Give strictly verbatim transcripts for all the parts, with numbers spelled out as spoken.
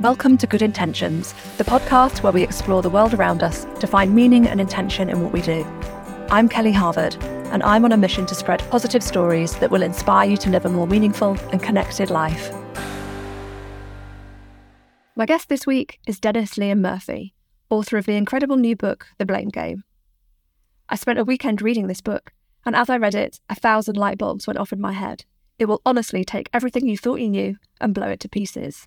Welcome to Good Intentions, the podcast where we explore the world around us to find meaning and intention in what we do. I'm Kelly Harvard, and I'm on a mission to spread positive stories that will inspire you to live a more meaningful and connected life. My guest this week is Dennis Liam Murphy, author of the incredible new book, The Blame Game. I spent a weekend reading this book, and as I read it, a thousand light bulbs went off in my head. It will honestly take everything you thought you knew and blow it to pieces.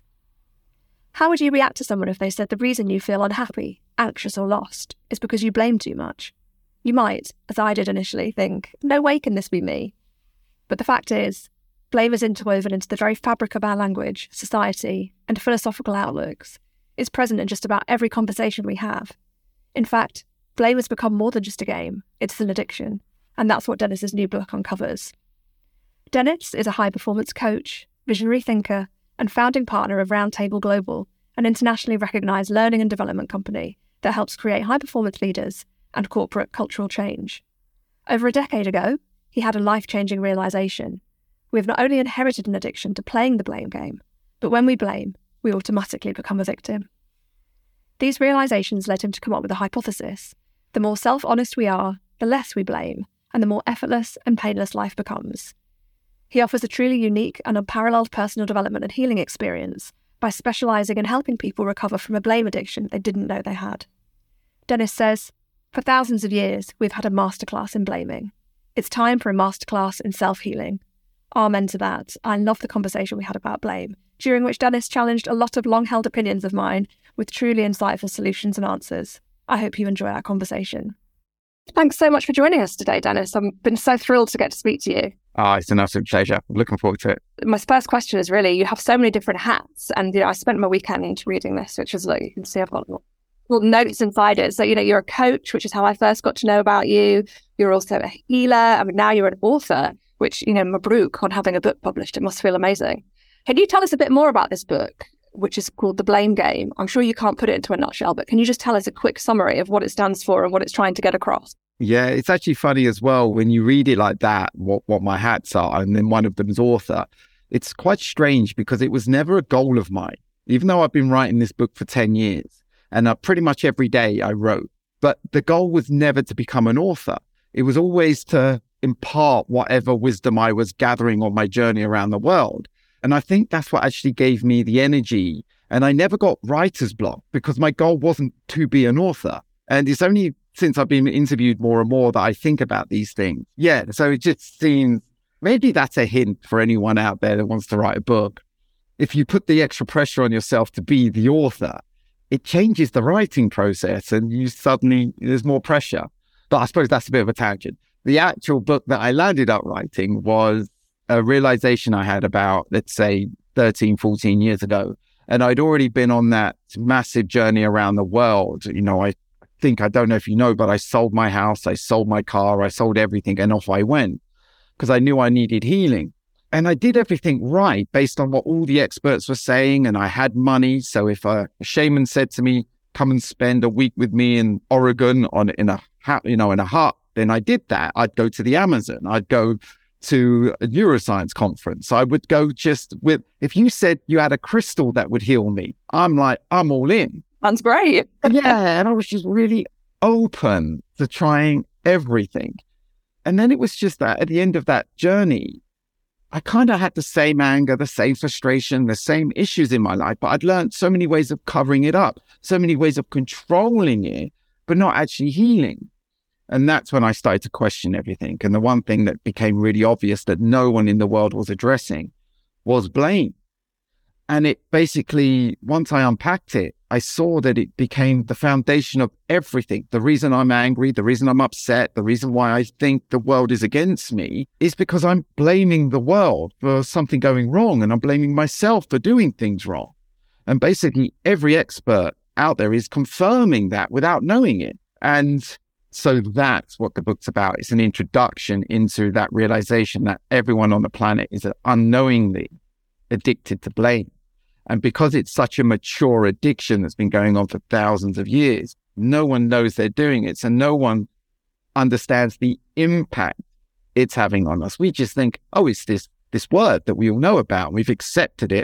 How would you react to someone if they said the reason you feel unhappy, anxious or lost is because you blame too much? You might, as I did initially, think, no way can this be me. But the fact is, blame is interwoven into the very fabric of our language, society, and philosophical outlooks. It's present in just about every conversation we have. In fact, blame has become more than just a game, it's an addiction, and that's what Dennis's new book uncovers. Dennis is a high-performance coach, visionary thinker, and founding partner of Roundtable Global, an internationally recognised learning and development company that helps create high-performance leaders and corporate cultural change. Over a decade ago, he had a life-changing realisation. We have not only inherited an addiction to playing the blame game, but when we blame, we automatically become a victim. These realisations led him to come up with a hypothesis. The more self-honest we are, the less we blame, and the more effortless and painless life becomes. He offers a truly unique and unparalleled personal development and healing experience by specialising in helping people recover from a blame addiction they didn't know they had. Dennis says, for thousands of years, we've had a masterclass in blaming. It's time for a masterclass in self-healing. Amen to that. I love the conversation we had about blame, during which Dennis challenged a lot of long-held opinions of mine with truly insightful solutions and answers. I hope you enjoy our conversation. Thanks so much for joining us today, Dennis. I've been so thrilled to get to speak to you. Oh, it's an absolute pleasure. I'm looking forward to it. My first question is really, you have so many different hats. And, you know, I spent my weekend reading this, which is like, you can see I've got little notes inside it. So, you know, you're a coach, which is how I first got to know about you. You're also a healer. I mean, now you're an author, which, you know, Mabruk on having a book published. It must feel amazing. Can you tell us a bit more about this book, which is called The Blame Game? I'm sure you can't put it into a nutshell, but can you just tell us a quick summary of what it stands for and what it's trying to get across? Yeah, it's actually funny as well when you read it like that, what, what my hats are, and then one of them is author. It's quite strange because it was never a goal of mine, even though I've been writing this book for ten years and uh, pretty much every day I wrote. But the goal was never to become an author. It was always to impart whatever wisdom I was gathering on my journey around the world. And I think that's what actually gave me the energy. And I never got writer's block because my goal wasn't to be an author. And it's only since I've been interviewed more and more that I think about these things. Yeah, so it just seems, maybe that's a hint for anyone out there that wants to write a book. If you put the extra pressure on yourself to be the author, it changes the writing process and you suddenly, there's more pressure. But I suppose that's a bit of a tangent. The actual book that I landed up writing was a realization I had about, let's say, thirteen, fourteen years ago. And I'd already been on that massive journey around the world. You know, I think, I don't know if you know, but I sold my house, I sold my car, I sold everything, and off I went because I knew I needed healing. And I did everything right based on what all the experts were saying, and I had money. So if a, a shaman said to me, come and spend a week with me in Oregon on in a you know in a hut, then I did that. I'd go to the Amazon, I'd go to a neuroscience conference. I would go just with, if you said you had a crystal that would heal me, I'm like, I'm all in. That's great. Yeah, and I was just really open to trying everything. And then it was just that at the end of that journey, I kind of had the same anger, the same frustration, the same issues in my life, but I'd learned so many ways of covering it up, so many ways of controlling it, but not actually healing. And that's when I started to question everything. And the one thing that became really obvious that no one in the world was addressing was blame. And it basically, once I unpacked it, I saw that it became the foundation of everything. The reason I'm angry, the reason I'm upset, the reason why I think the world is against me is because I'm blaming the world for something going wrong and I'm blaming myself for doing things wrong. And basically every expert out there is confirming that without knowing it. And so that's what the book's about. It's an introduction into that realization that everyone on the planet is unknowingly addicted to blame. And because it's such a mature addiction that's been going on for thousands of years, no one knows they're doing it. So no one understands the impact it's having on us. We just think, oh, it's this this word that we all know about. We've accepted it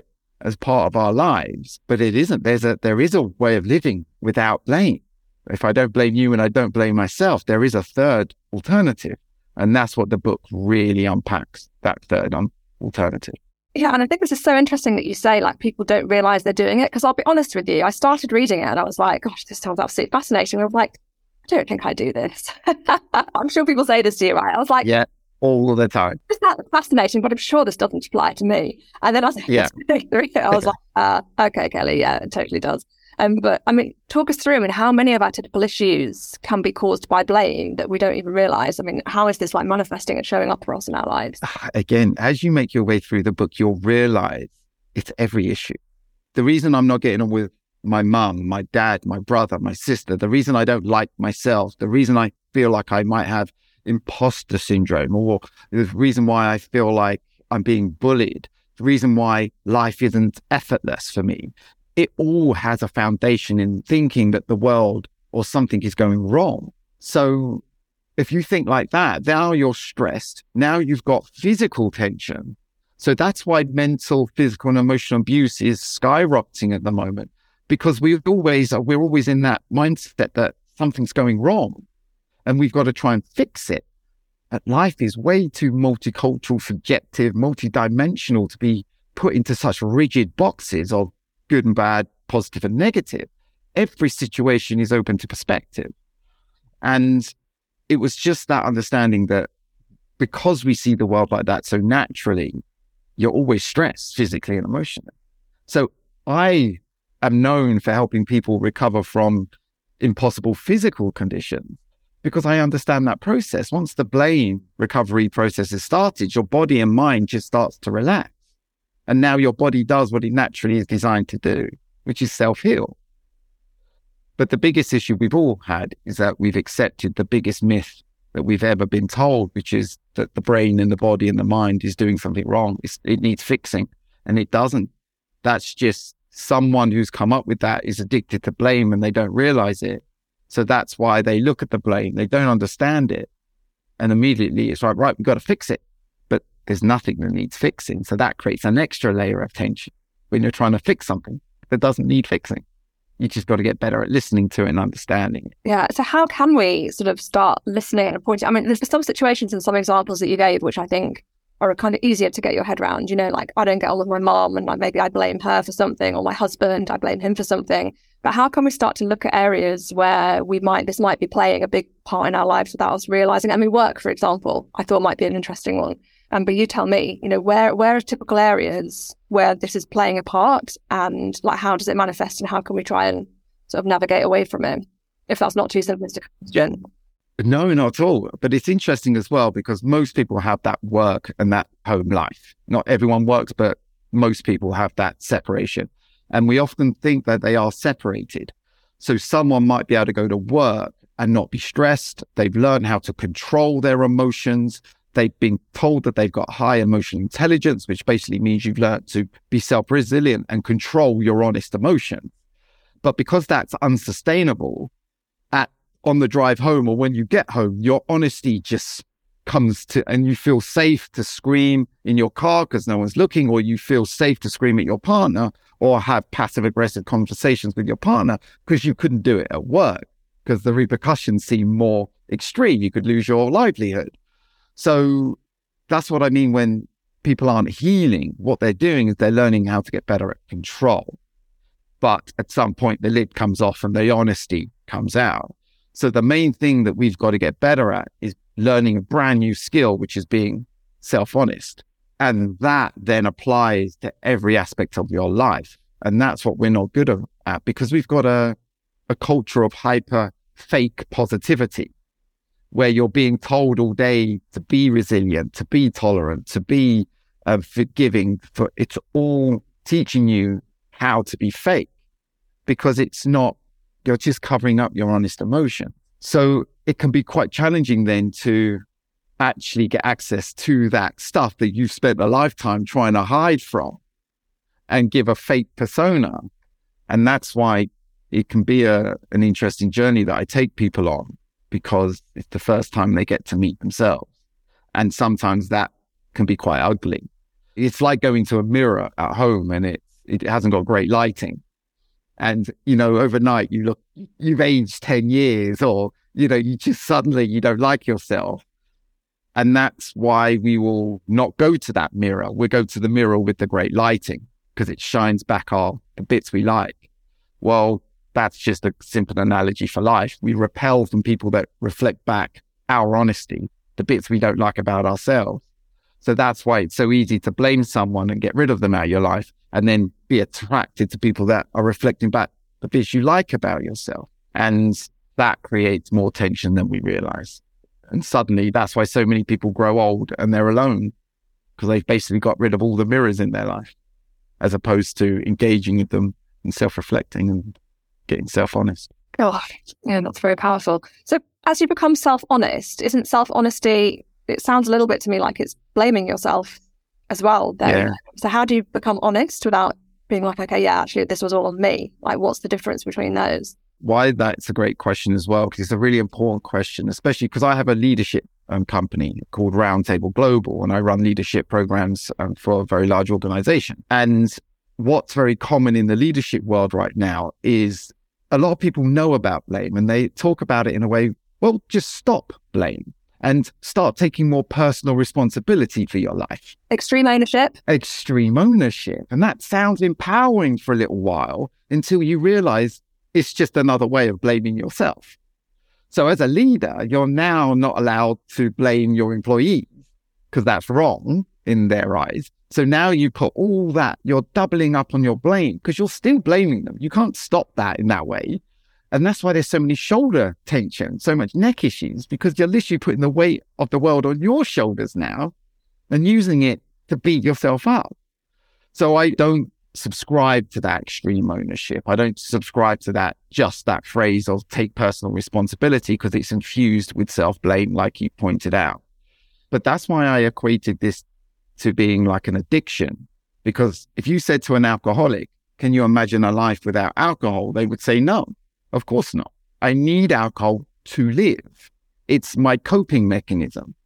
as part of our lives, but it isn't. There's a, there is a way of living without blame. If I don't blame you and I don't blame myself, there is a third alternative. And that's what the book really unpacks, that third un- alternative. Yeah, and I think this is so interesting that you say, like, people don't realise they're doing it. Because I'll be honest with you, I started reading it and I was like, gosh, this sounds absolutely fascinating. I was like, I don't think I do this. I'm sure people say this to you, right? I was like, yeah, all the time. Isn't that fascinating? But I'm sure this doesn't apply to me. And then I was, yeah. I was like, uh, okay, Kelly, yeah, it totally does. Um, but I mean, talk us through, I mean, how many of our typical issues can be caused by blame that we don't even realise? I mean, how is this like manifesting and showing up for us in our lives? Again, as you make your way through the book, you'll realise it's every issue. The reason I'm not getting on with my mum, my dad, my brother, my sister, the reason I don't like myself, the reason I feel like I might have imposter syndrome, or the reason why I feel like I'm being bullied, the reason why life isn't effortless for me, it all has a foundation in thinking that the world or something is going wrong. So if you think like that, now you're stressed. Now you've got physical tension. So that's why mental, physical, and emotional abuse is skyrocketing at the moment, because we always are, we're always in that mindset that something's going wrong and we've got to try and fix it. But life is way too multicultural, subjective, multidimensional to be put into such rigid boxes of good and bad, positive and negative. Every situation is open to perspective. And it was just that understanding that because we see the world like that so naturally, you're always stressed physically and emotionally. So I am known for helping people recover from impossible physical conditions because I understand that process. Once the blame recovery process is started, your body and mind just starts to relax. And now your body does what it naturally is designed to do, which is self-heal. But the biggest issue we've all had is that we've accepted the biggest myth that we've ever been told, which is that the brain and the body and the mind is doing something wrong. It's, it needs fixing, and it doesn't. That's just someone who's come up with that is addicted to blame and they don't realize it. So that's why they look at the blame. They don't understand it. And immediately it's like, right, we've got to fix it. But there's nothing that needs fixing. So that creates an extra layer of tension when you're trying to fix something that doesn't need fixing. You just got to get better at listening to it and understanding it. Yeah. So how can we sort of start listening and pointing? I mean, there's some situations and some examples that you gave, which I think are kind of easier to get your head around. You know, like I don't get on with my mom and like maybe I blame her for something, or my husband, I blame him for something. But how can we start to look at areas where we might, this might be playing a big part in our lives without us realizing? I mean, work, for example, I thought might be an interesting one. Um, but you tell me, you know, where where are typical areas where this is playing a part, and like how does it manifest, and how can we try and sort of navigate away from it, if that's not too simplistic a question? No, not at all. But it's interesting as well, because most people have that work and that home life. Not everyone works, but most people have that separation. And we often think that they are separated. So someone might be able to go to work and not be stressed. They've learned how to control their emotions. They've been told that they've got high emotional intelligence, which basically means you've learned to be self-resilient and control your honest emotions. But because that's unsustainable, at on the drive home or when you get home, your honesty just comes to, and you feel safe to scream in your car because no one's looking, or you feel safe to scream at your partner or have passive aggressive conversations with your partner because you couldn't do it at work because the repercussions seem more extreme. You could lose your livelihood. So that's what I mean when people aren't healing. What they're doing is they're learning how to get better at control. But at some point, the lid comes off and the honesty comes out. So the main thing that we've got to get better at is learning a brand new skill, which is being self-honest. And that then applies to every aspect of your life. And that's what we're not good at, because we've got a, a culture of hyper fake positivity, where you're being told all day to be resilient, to be tolerant, to be uh, forgiving. For it's all teaching you how to be fake, because it's not, you're just covering up your honest emotion. So it can be quite challenging then to actually get access to that stuff that you've spent a lifetime trying to hide from and give a fake persona. And that's why it can be a, an interesting journey that I take people on, because it's the first time they get to meet themselves. And sometimes that can be quite ugly. It's like going to a mirror at home and it's it hasn't got great lighting. And, you know, overnight you look, you've aged ten years, or, you know, you just suddenly, you don't like yourself. And that's why we will not go to that mirror. We'll go to the mirror with the great lighting because it shines back our the bits we like. Well, that's just a simple analogy for life. We repel from people that reflect back our honesty, the bits we don't like about ourselves. So that's why it's so easy to blame someone and get rid of them out of your life, and then be attracted to people that are reflecting back the bits you like about yourself. And that creates more tension than we realize. And suddenly that's why so many people grow old and they're alone, because they've basically got rid of all the mirrors in their life, as opposed to engaging with them and self-reflecting and getting self-honest. Oh, yeah, that's very powerful. So as you become self-honest, isn't self-honesty, it sounds a little bit to me like it's blaming yourself as well then. Yeah. So how do you become honest without being like, okay, yeah, actually this was all on me? Like, what's the difference between those? Why that's a great question as well, because it's a really important question, especially because I have a leadership um, company called Roundtable Global, and I run leadership programs um, for a very large organization. And what's very common in the leadership world right now is a lot of people know about blame and they talk about it in a way, well, just stop blame and start taking more personal responsibility for your life. Extreme ownership. Extreme ownership. And that sounds empowering for a little while until you realize it's just another way of blaming yourself. So as a leader, you're now not allowed to blame your employees because that's wrong in their eyes. So now you put all that, you're doubling up on your blame because you're still blaming them. You can't stop that in that way. And that's why there's so many shoulder tension, so much neck issues, because you're literally putting the weight of the world on your shoulders now and using it to beat yourself up. So I don't subscribe to that extreme ownership. I don't subscribe to that, just that phrase of take personal responsibility, because it's infused with self-blame, like you pointed out. But that's why I equated this to being like an addiction. Because if you said to an alcoholic, can you imagine a life without alcohol? They would say, no, of course not. I need alcohol to live. It's my coping mechanism.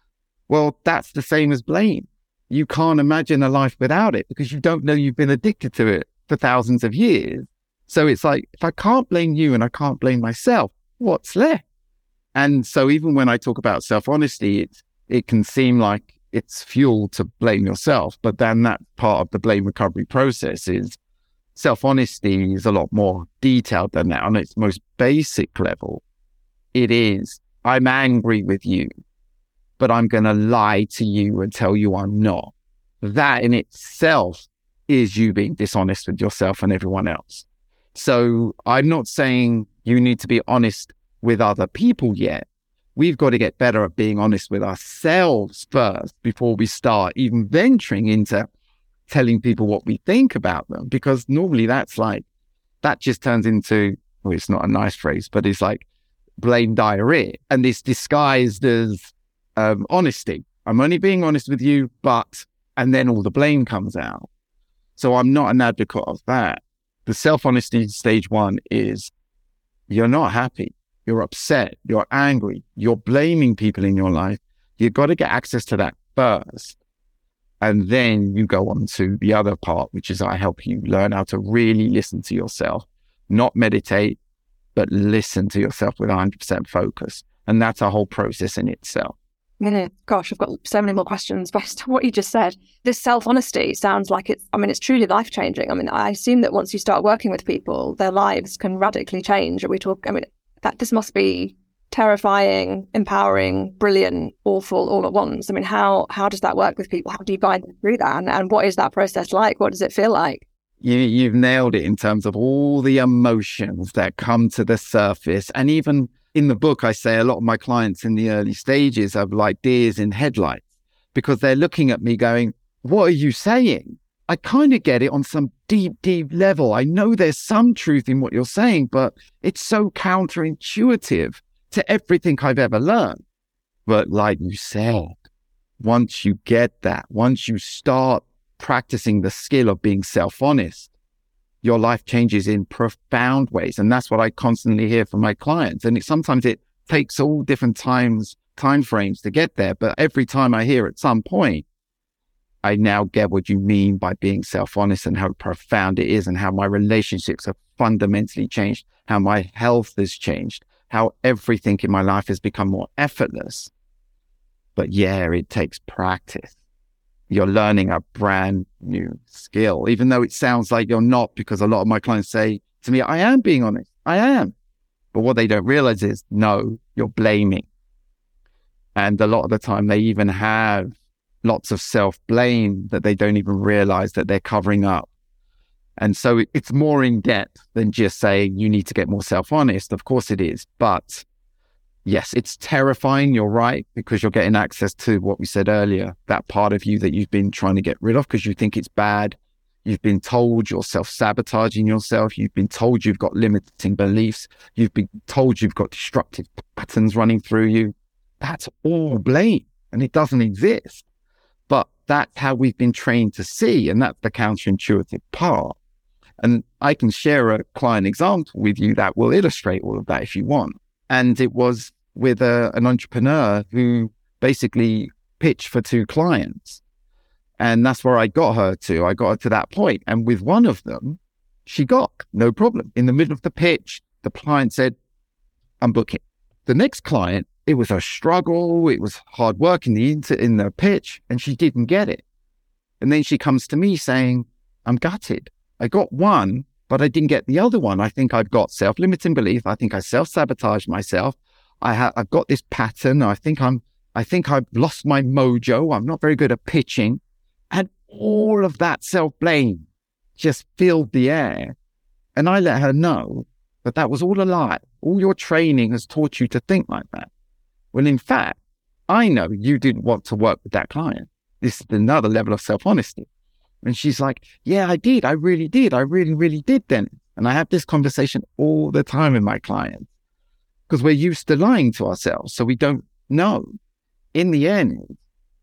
Well, that's the same as blame. You can't imagine a life without it because you don't know you've been addicted to it for thousands of years. So it's like, if I can't blame you and I can't blame myself, what's left? And so even when I talk about self-honesty, it, it can seem like it's fuel to blame yourself. But then that part of the blame recovery process is self-honesty is a lot more detailed than that. On its most basic level, it is, I'm angry with you, but I'm going to lie to you and tell you I'm not. That in itself is you being dishonest with yourself and everyone else. So I'm not saying you need to be honest with other people yet. We've got to get better at being honest with ourselves first before we start even venturing into telling people what we think about them. Because normally that's like, that just turns into, well, it's not a nice phrase, but it's like blame diarrhea. And it's disguised as Um, honesty. I'm only being honest with you, but, and then all the blame comes out. So I'm not an advocate of that. The self-honesty stage one is you're not happy. You're upset. You're angry. You're blaming people in your life. You've got to get access to that first. And then you go on to the other part, which is I help you learn how to really listen to yourself, not meditate, but listen to yourself with one hundred percent focus. And that's a whole process in itself. Mm, gosh, I've got so many more questions based on what you just said. This self-honesty sounds like it's, I mean, it's truly life-changing. I mean, I assume that once you start working with people, their lives can radically change. Are we talk, I mean, that this must be terrifying, empowering, brilliant, awful, all at once. I mean, how how does that work with people? How do you guide them through that? And, and what is that process like? What does it feel like? You, you've nailed it in terms of all the emotions that come to the surface. And even in the book, I say a lot of my clients in the early stages are like deers in headlights because they're looking at me going, what are you saying? I kind of get it on some deep, deep level. I know there's some truth in what you're saying, but it's so counterintuitive to everything I've ever learned. But like you said, once you get that, once you start practicing the skill of being self-honest, your life changes in profound ways. And that's what I constantly hear from my clients. And it, sometimes it takes all different times, time frames to get there. But every time I hear at some point, I now get what you mean by being self-honest and how profound it is and how my relationships have fundamentally changed, how my health has changed, how everything in my life has become more effortless. But yeah, it takes practice. You're learning a brand new skill, even though it sounds like you're not, because a lot of my clients say to me, I am being honest. I am. But what they don't realize is, no, you're blaming. And a lot of the time they even have lots of self-blame that they don't even realize that they're covering up. And so it's more in depth than just saying you need to get more self-honest. Of course it is. But yes, it's terrifying. You're right, because you're getting access to what we said earlier, that part of you that you've been trying to get rid of because you think it's bad. You've been told you're self-sabotaging yourself. You've been told you've got limiting beliefs. You've been told you've got destructive patterns running through you. That's all blame, and it doesn't exist. But that's how we've been trained to see, and that's the counterintuitive part. And I can share a client example with you that will illustrate all of that if you want. And it was with a, an entrepreneur who basically pitched for two clients. And that's where I got her to. I got her to that point. And with one of them, she got no problem. In the middle of the pitch, the client said, I'm booking. The next client, it was a struggle. It was hard work in the inter- in the pitch, and she didn't get it. And then she comes to me saying, I'm gutted. I got one, but I didn't get the other one. I think I've got self-limiting belief. I think I self-sabotaged myself. I ha- I've got this pattern. I think I'm, I think I've lost my mojo. I'm not very good at pitching. And all of that self-blame just filled the air. And I let her know that that was all a lie. All your training has taught you to think like that. Well, in fact, I know you didn't want to work with that client. This is another level of self-honesty. And she's like, yeah, I did. I really did. I really, really did then. And I have this conversation all the time with my clients because we're used to lying to ourselves. So we don't know. In the end,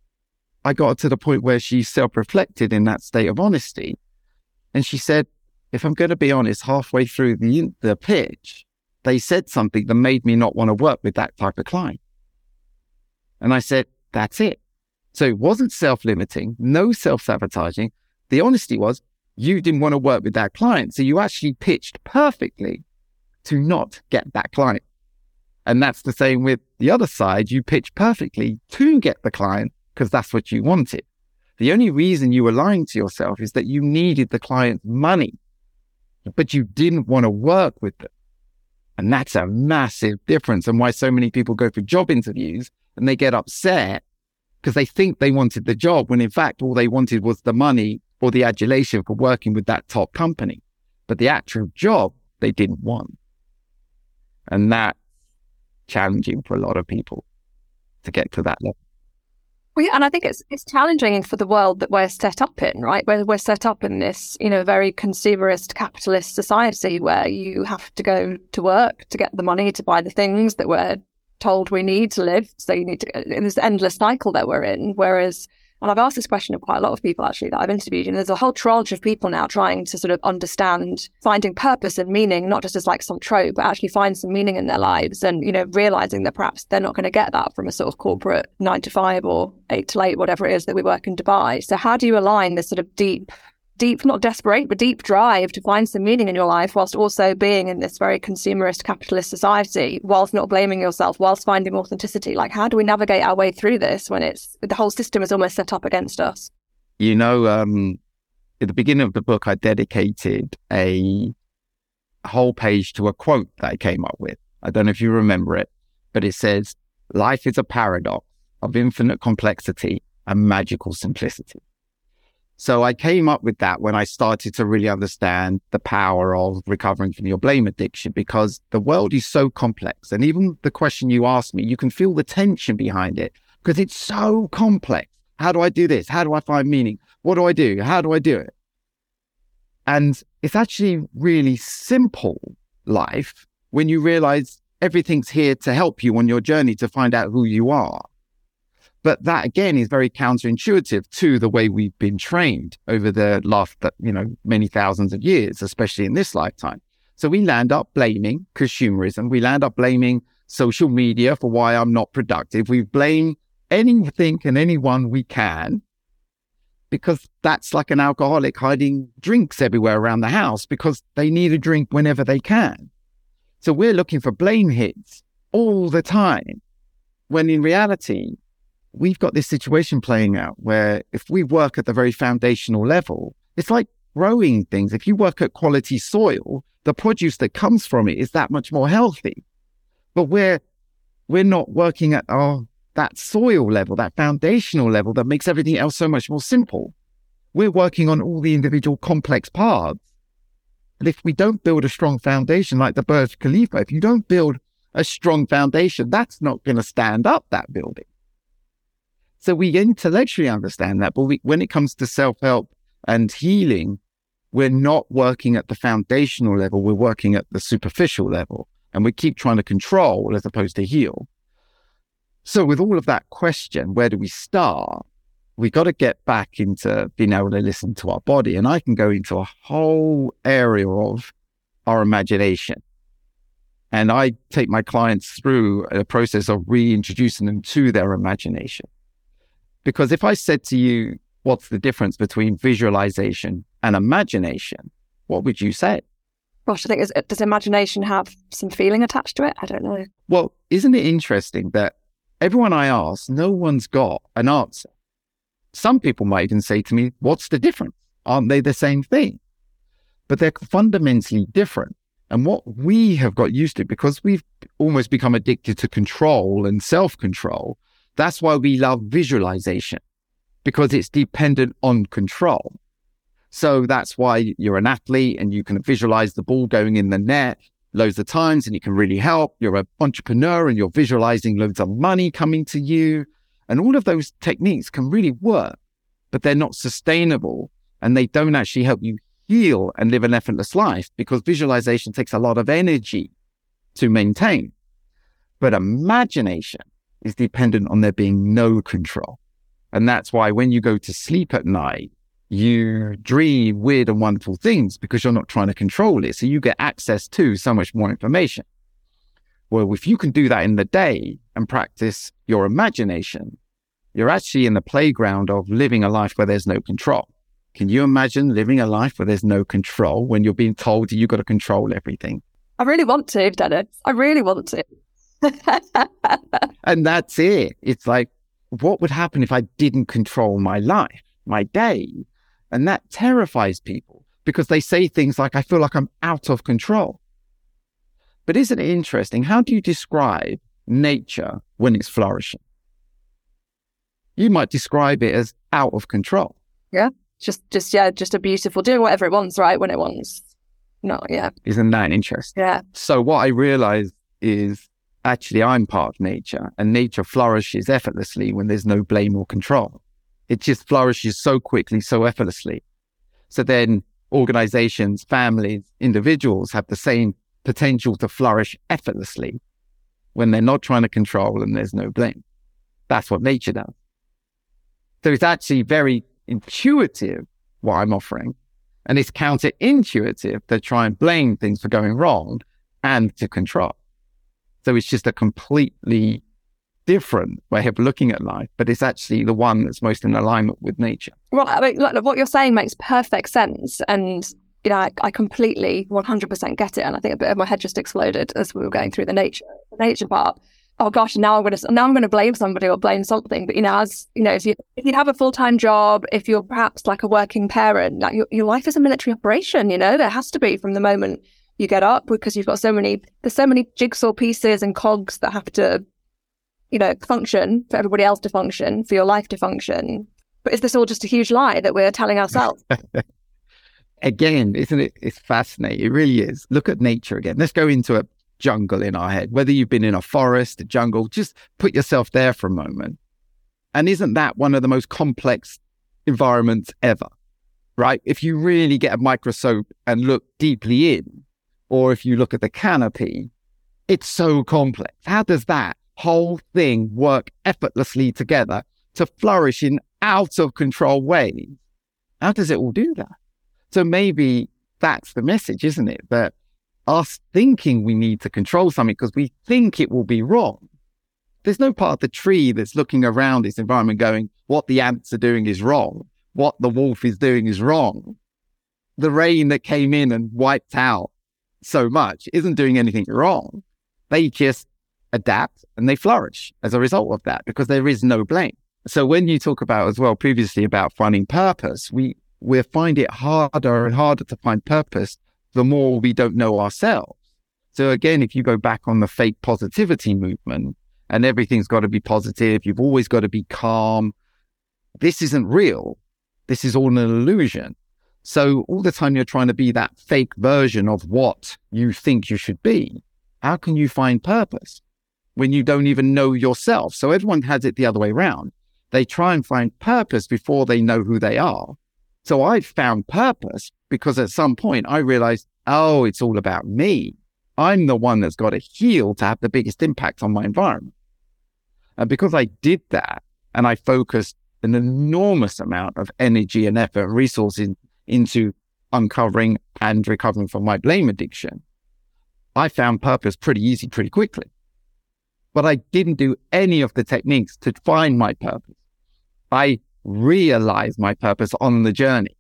I got to the point where she self-reflected in that state of honesty. And she said, if I'm going to be honest, halfway through the, the pitch, they said something that made me not want to work with that type of client. And I said, that's it. So it wasn't self-limiting, no self-sabotaging. The honesty was you didn't want to work with that client. So you actually pitched perfectly to not get that client. And that's the same with the other side. You pitched perfectly to get the client because that's what you wanted. The only reason you were lying to yourself is that you needed the client's money, but you didn't want to work with them. And that's a massive difference, and why so many people go for job interviews and they get upset because they think they wanted the job when in fact all they wanted was the money or the adulation for working with that top company. But the actual job they didn't want. And that's challenging for a lot of people to get to that level. Well, yeah, and I think it's it's challenging for the world that we're set up in, right? Where we're set up in this, you know, very consumerist capitalist society where you have to go to work to get the money to buy the things that we're told we need to live. So you need to, in this endless cycle that we're in. Whereas, and I've asked this question of quite a lot of people actually that I've interviewed, and there's a whole tranche of people now trying to sort of understand finding purpose and meaning, not just as like some trope, but actually find some meaning in their lives, and, you know, realizing that perhaps they're not going to get that from a sort of corporate nine to five or eight to eight, whatever it is that we work in Dubai. So how do you align this sort of deep, deep, not desperate, but deep drive to find some meaning in your life whilst also being in this very consumerist capitalist society, whilst not blaming yourself, whilst finding authenticity? Like, how do we navigate our way through this when it's the whole system is almost set up against us? You know, um, at the beginning of the book, I dedicated a whole page to a quote that I came up with. I don't know if you remember it, but it says, life is a paradox of infinite complexity and magical simplicity. So I came up with that when I started to really understand the power of recovering from your blame addiction, because the world is so complex. And even the question you asked me, you can feel the tension behind it because it's so complex. How do I do this? How do I find meaning? What do I do? How do I do it? And it's actually really simple life when you realize everything's here to help you on your journey to find out who you are. But that, again, is very counterintuitive to the way we've been trained over the last, you know, many thousands of years, especially in this lifetime. So we land up blaming consumerism. We land up blaming social media for why I'm not productive. We blame anything and anyone we can. because that's like an alcoholic hiding drinks everywhere around the house because they need a drink whenever they can. So we're looking for blame hits all the time, when in reality, we've got this situation playing out where if we work at the very foundational level, it's like growing things. If you work at quality soil, the produce that comes from it is that much more healthy. But we're, we're not working at our that soil level, that foundational level that makes everything else so much more simple. We're working on all the individual complex parts. And if we don't build a strong foundation like the Burj Khalifa, if you don't build a strong foundation, that's not going to stand up, that building. So we intellectually understand that, but we, when it comes to self-help and healing, we're not working at the foundational level, we're working at the superficial level. And we keep trying to control as opposed to heal. So with all of that question, where do we start? We got to get back into being able to listen to our body. And I can go into a whole area of our imagination. And I take my clients through a process of reintroducing them to their imagination. Because if I said to you, what's the difference between visualization and imagination? What would you say? Gosh, I think, is, does imagination have some feeling attached to it? I don't know. Well, isn't it interesting that everyone I ask, no one's got an answer. Some people might even say to me, what's the difference? Aren't they the same thing? But they're fundamentally different. And what we have got used to, because we've almost become addicted to control and self-control, that's why we love visualization, because it's dependent on control. So that's why you're an athlete and you can visualize the ball going in the net loads of times and it can really help. You're an entrepreneur and you're visualizing loads of money coming to you. And all of those techniques can really work, but they're not sustainable and they don't actually help you heal and live an effortless life, because visualization takes a lot of energy to maintain. But imagination is dependent on there being no control. And that's why when you go to sleep at night, you dream weird and wonderful things because you're not trying to control it. So you get access to so much more information. Well, if you can do that in the day and practice your imagination, you're actually in the playground of living a life where there's no control. Can you imagine living a life where there's no control when you're being told you've got to control everything? I really want to, Dennis. I really want to. And that's it. It's like, what would happen if I didn't control my life, my day? And that terrifies people because they say things like, I feel like I'm out of control. But isn't it interesting? How do you describe nature when it's flourishing? You might describe it as out of control. Yeah. Just, just, yeah, just a beautiful, doing whatever it wants, right? When it wants. No, yeah. Isn't that interesting? Yeah. So what I realized is actually I'm part of nature, and nature flourishes effortlessly when there's no blame or control. It just flourishes so quickly, so effortlessly. So then organizations, families, individuals have the same potential to flourish effortlessly when they're not trying to control and there's no blame. That's what nature does. So it's actually very intuitive what I'm offering. And it's counterintuitive to try and blame things for going wrong and to control. So it's just a completely different way of looking at life, but it's actually the one that's most in alignment with nature. Well, I mean, look, what you're saying makes perfect sense. And, you know, I, I completely one hundred percent get it. And I think a bit of my head just exploded as we were going through the nature, the nature part. Oh gosh, now I'm going to, now I'm going to blame somebody or blame something. But, you know, as you know, if you, if you have a full-time job, if you're perhaps like a working parent, like your, your life is a military operation, you know, there has to be from the moment you get up, because you've got so many, there's so many jigsaw pieces and cogs that have to, you know, function for everybody else to function, for your life to function. But is this all just a huge lie that we're telling ourselves? Again, isn't it? It's fascinating. It really is. Look at nature again. Let's go into a jungle in our head. Whether you've been in a forest, a jungle, just put yourself there for a moment. And isn't that one of the most complex environments ever, right? If you really get a microscope and look deeply in, or if you look at the canopy, it's so complex. How does that whole thing work effortlessly together to flourish in out of control ways? How does it all do that? So maybe that's the message, isn't it? That us thinking we need to control something because we think it will be wrong. There's no part of the tree that's looking around its environment going, what the ants are doing is wrong. what the wolf is doing is wrong. The rain that came in and wiped out so much isn't doing anything wrong. They just adapt and they flourish as a result of that because there is no blame. So when you talk about as well previously about finding purpose, we, we find it harder and harder to find purpose the more we don't know ourselves. So again, if you go back on the fake positivity movement and everything's got to be positive, you've always got to be calm. This isn't real. This is all an illusion. So all the time you're trying to be that fake version of what you think you should be. How can you find purpose when you don't even know yourself? So everyone has it the other way around. They try and find purpose before they know who they are. So I found purpose because at some point I realized, oh, it's all about me. I'm the one that's got to heal to have the biggest impact on my environment. And because I did that and I focused an enormous amount of energy and effort and resources into uncovering and recovering from my blame addiction, I found purpose pretty easy, pretty quickly. But I didn't do any of the techniques to find my purpose. I realized my purpose on the journey,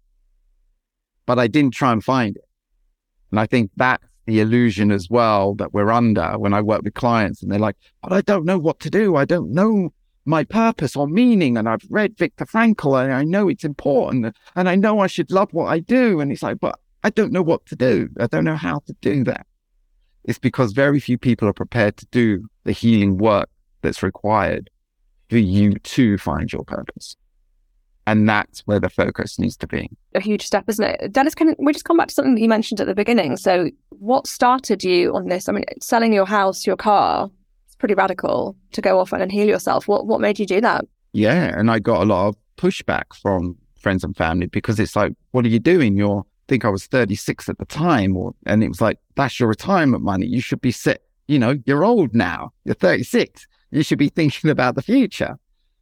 but I didn't try and find it. And I think that's the illusion as well that we're under when I work with clients and they're like, but I don't know what to do. I don't know my purpose or meaning. And I've read Viktor Frankl and I know it's important and I know I should love what I do. And it's like, but I don't know what to do. I don't know how to do that. It's because very few people are prepared to do the healing work that's required for you to find your purpose. And that's where the focus needs to be. A huge step, isn't it? Dennis, can we just come back to something that you mentioned at the beginning? So what started you on this? I mean, selling your house, your car, it's pretty radical to go off and heal yourself. What what made you do that? Yeah, and I got a lot of pushback from friends and family because it's like, what are you doing? You're, I think I was thirty-six at the time, or and it was like, that's your retirement money. You should be set, you know, you're old now. You're thirty-six. You should be thinking about the future.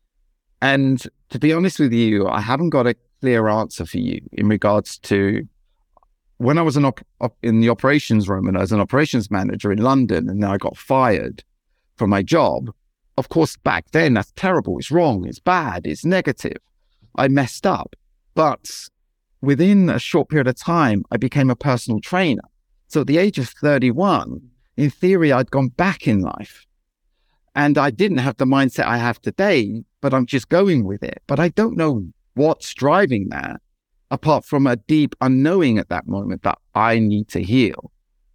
And to be honest with you, I haven't got a clear answer for you in regards to when I was in, op- op- in the operations room and I was an operations manager in London and then I got fired from my job. Of course, back then, that's terrible. It's wrong. It's bad. It's negative. I messed up. But within a short period of time, I became a personal trainer. So at the age of thirty-one, in theory, I'd gone back in life. And I didn't have the mindset I have today, but I'm just going with it. But I don't know what's driving that, apart from a deep unknowing at that moment that I need to heal.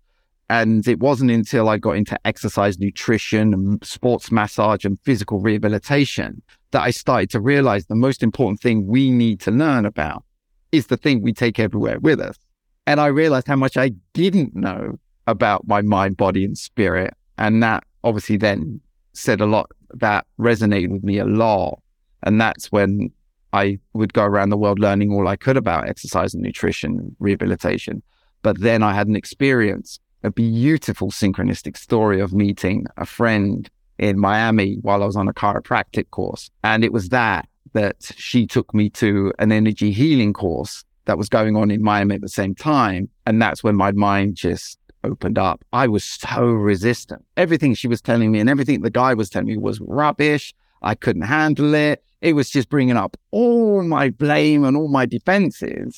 And it wasn't until I got into exercise, nutrition, and sports massage and physical rehabilitation that I started to realize the most important thing we need to learn about is the thing we take everywhere with us. And I realized how much I didn't know about my mind, body, and spirit. And that obviously then said a lot, that resonated with me a lot. And that's when I would go around the world learning all I could about exercise and nutrition and rehabilitation. But then I had an experience, a beautiful synchronistic story of meeting a friend in Miami while I was on a chiropractic course. And it was that, that she took me to an energy healing course that was going on in Miami at the same time. And that's when my mind just opened up. I was so resistant. Everything she was telling me and everything the guy was telling me was rubbish. I couldn't handle it. It was just bringing up all my blame and all my defenses.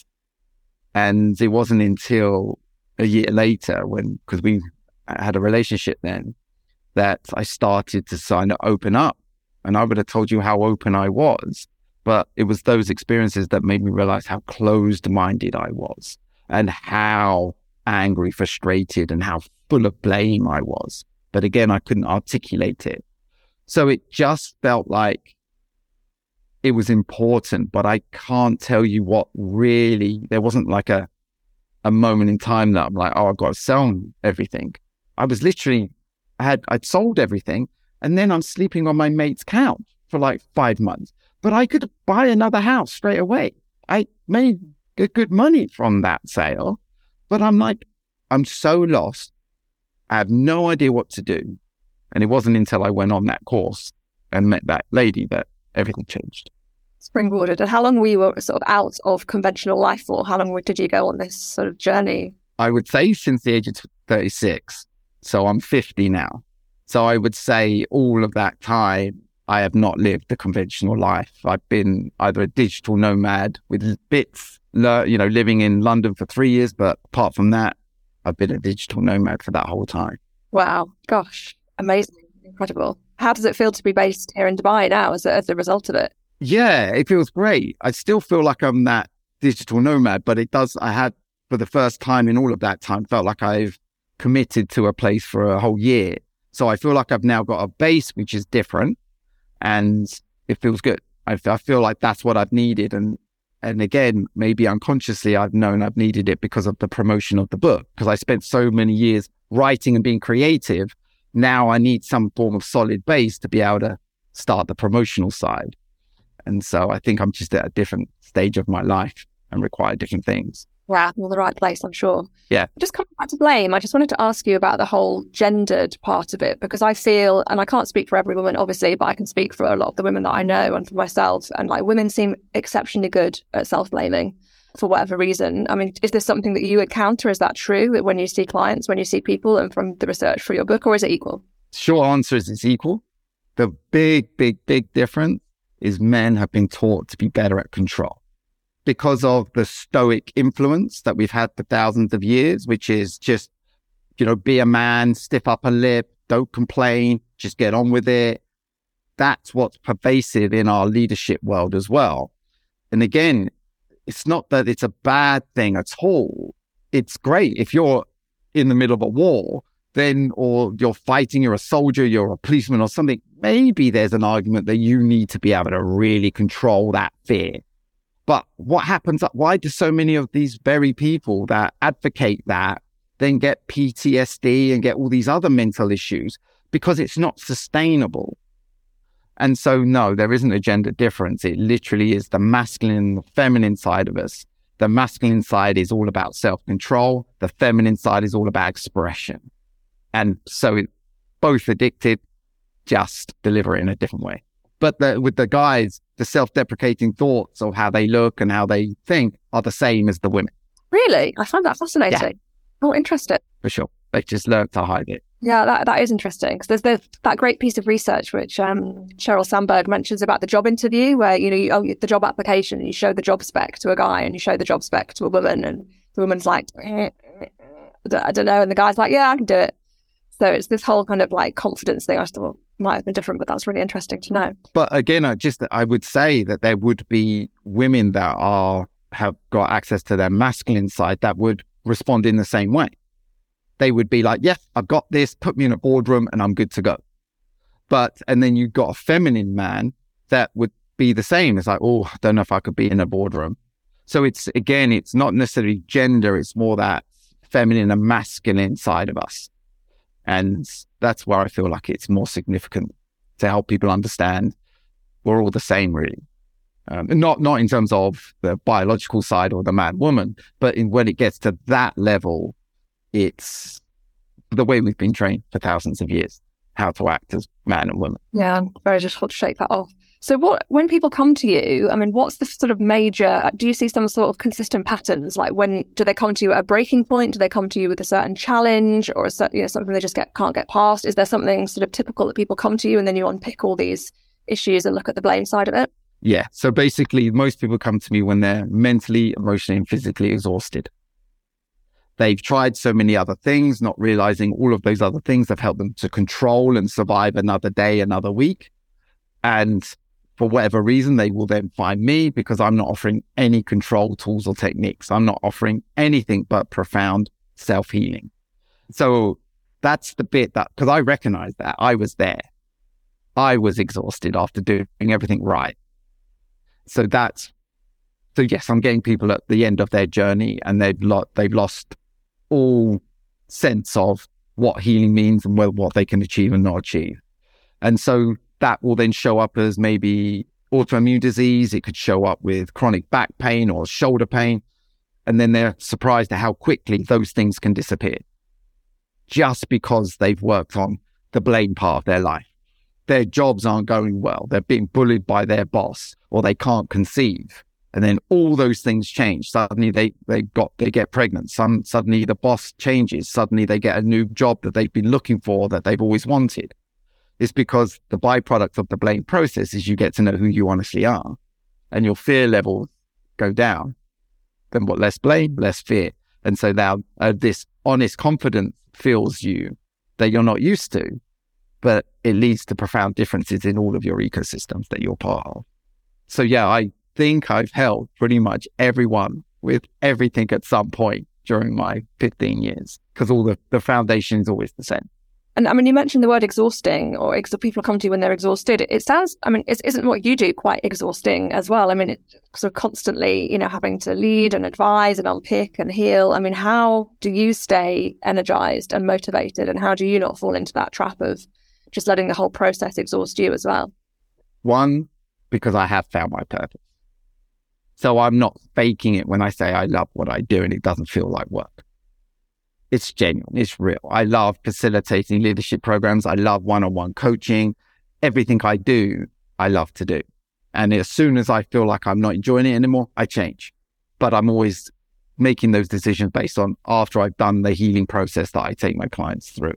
And it wasn't until a year later, when, because we had a relationship then, that I started to kind of open up. And I would have told you how open I was, but it was those experiences that made me realize how closed-minded I was and how angry, frustrated, and how full of blame I was. But again, I couldn't articulate it. So it just felt like it was important, but I can't tell you what really, there wasn't like a, a moment in time that I'm like, oh, I've got to sell everything. I was literally, I had, I'd sold everything and then I'm sleeping on my mate's couch for like five months, but I could buy another house straight away. I made good money from that sale. But I'm like, I'm so lost. I have no idea what to do. And it wasn't until I went on that course and met that lady that everything changed. Springboarded. And how long were you sort of out of conventional life for? How long did you go on this sort of journey? I would say since the age of thirty-six. So I'm fifty now. So I would say all of that time, I have not lived the conventional life. I've been either a digital nomad with bits, you know, living in London for three years. But apart from that, I've been a digital nomad for that whole time. Wow. Gosh, amazing. Incredible. How does it feel to be based here in Dubai now as a, as a result of it? Yeah, it feels great. I still feel like I'm that digital nomad, but it does, I had for the first time in all of that time, felt like I've committed to a place for a whole year. So I feel like I've now got a base, which is different, and it feels good. I, I feel like that's what I've needed. And, and again, maybe unconsciously, I've known I've needed it because of the promotion of the book, because I spent so many years writing and being creative. Now I need some form of solid base to be able to start the promotional side. And so I think I'm just at a different stage of my life and require different things. Wow, you're in the right place, I'm sure. Yeah. Just coming back to Blame, I just wanted to ask you about the whole gendered part of it, because I feel, and I can't speak for every woman, obviously, but I can speak for a lot of the women that I know and for myself. And like women seem exceptionally good at self-blaming for whatever reason. I mean, is this something that you encounter? Is that true when you see clients, when you see people, and from the research for your book, or is it equal? Short answer is it's equal. The big, big, big difference is men have been taught to be better at control because of the stoic influence that we've had for thousands of years, which is just, you know, be a man, stiff upper lip, don't complain, just get on with it. That's what's pervasive in our leadership world as well. And again, it's not that it's a bad thing at all. It's great. If you're in the middle of a war, then, or you're fighting, you're a soldier, you're a policeman or something, maybe there's an argument that you need to be able to really control that fear. But what happens, why do so many of these very people that advocate that then get P T S D and get all these other mental issues? Because it's not sustainable. And so, no, there isn't a gender difference. It literally is the masculine and the feminine side of us. The masculine side is all about self-control. The feminine side is all about expression. And so it, both addicted, just deliver it in a different way. But the, with the guys, the self-deprecating thoughts of how they look and how they think are the same as the women. Really? I find that fascinating. Yeah. Oh, interesting. For sure. They just learn to hide it. Yeah, that, that is interesting. Because there's, there's that great piece of research which um, Sheryl Sandberg mentions about the job interview, where, you know, you, oh, the job application, you show the job spec to a guy and you show the job spec to a woman, and the woman's like, eh, I don't know. And the guy's like, yeah, I can do it. So it's this whole kind of like confidence thing. I thought might have been different, but that's really interesting to know. But again, I just I would say that there would be women that are have got access to their masculine side that would respond in the same way. They would be like, yes, I've got this, put me in a boardroom and I'm good to go. But, and then you've got a feminine man that would be the same. It's like, oh, I don't know if I could be in a boardroom. So it's, again, it's not necessarily gender. It's more that feminine and masculine side of us. And that's where I feel like it's more significant to help people understand we're all the same, really. Um, not not in terms of the biological side or the man-woman, but in, when it gets to that level, it's the way we've been trained for thousands of years, how to act as man and woman. Yeah, very difficult to shake that off. So what, when people come to you, I mean, what's the sort of major, do you see some sort of consistent patterns? Like when, do they come to you at a breaking point? Do they come to you with a certain challenge or a certain, you know, something they just get can't get past? Is there something sort of typical that people come to you and then you unpick all these issues and look at the blame side of it? Yeah. So basically, most people come to me when they're mentally, emotionally, and physically exhausted. They've tried so many other things, not realizing all of those other things have helped them to control and survive another day, another week. And for whatever reason, they will then find me because I'm not offering any control tools or techniques. I'm not offering anything but profound self-healing. So that's the bit that, because I recognize that I was there. I was exhausted after doing everything right. So that's, so yes, I'm getting people at the end of their journey and they've, lo- they've lost all sense of what healing means and what they can achieve and not achieve. And so that will then show up as maybe autoimmune disease. It could show up with chronic back pain or shoulder pain. And then they're surprised at how quickly those things can disappear just because they've worked on the blame part of their life. Their jobs aren't going well. They're being bullied by their boss or they can't conceive. And then all those things change. Suddenly they, they got, they get pregnant. Some, suddenly the boss changes. Suddenly they get a new job that they've been looking for that they've always wanted. It's because the byproduct of the blame process is you get to know who you honestly are, and your fear levels go down. Then what? Less blame, less fear. And so now uh, this honest confidence fills you that you're not used to, but it leads to profound differences in all of your ecosystems that you're part of. So yeah, I think I've helped pretty much everyone with everything at some point during my fifteen years, because all the, the foundation is always the same. And I mean, you mentioned the word exhausting, or ex- people come to you when they're exhausted. It sounds, I mean, it isn't what you do quite exhausting as well? I mean, it's sort of constantly, you know, having to lead and advise and unpick and heal. I mean, how do you stay energized and motivated? And how do you not fall into that trap of just letting the whole process exhaust you as well? One, because I have found my purpose. So I'm not faking it when I say I love what I do and it doesn't feel like work. It's genuine. It's real. I love facilitating leadership programs. I love one-on-one coaching. Everything I do, I love to do. And as soon as I feel like I'm not enjoying it anymore, I change. But I'm always making those decisions based on after I've done the healing process that I take my clients through.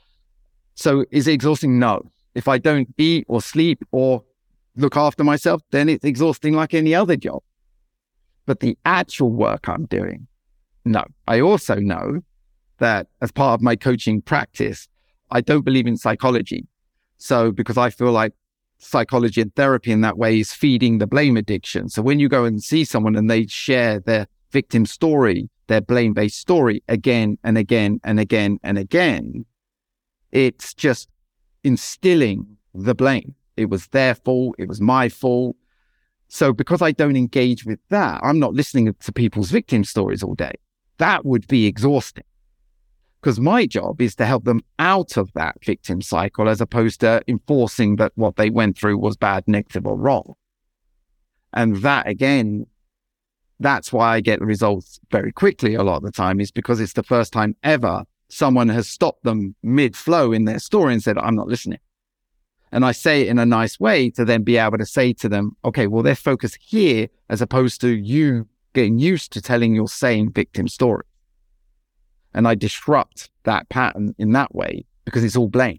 So is it exhausting? No. If I don't eat or sleep or look after myself, then it's exhausting like any other job. But the actual work I'm doing, no. I also know that as part of my coaching practice, I don't believe in psychology. So because I feel like psychology and therapy in that way is feeding the blame addiction. So when you go and see someone and they share their victim story, their blame-based story again and again and again and again, it's just instilling the blame. It was their fault. It was my fault. So because I don't engage with that, I'm not listening to people's victim stories all day. That would be exhausting. Because my job is to help them out of that victim cycle as opposed to enforcing that what they went through was bad, negative, or wrong. And that, again, that's why I get the results very quickly a lot of the time, is because it's the first time ever someone has stopped them mid-flow in their story and said, I'm not listening. And I say it in a nice way to then be able to say to them, okay, well, let's focus here as opposed to you getting used to telling your same victim story. And I disrupt that pattern in that way because it's all blame.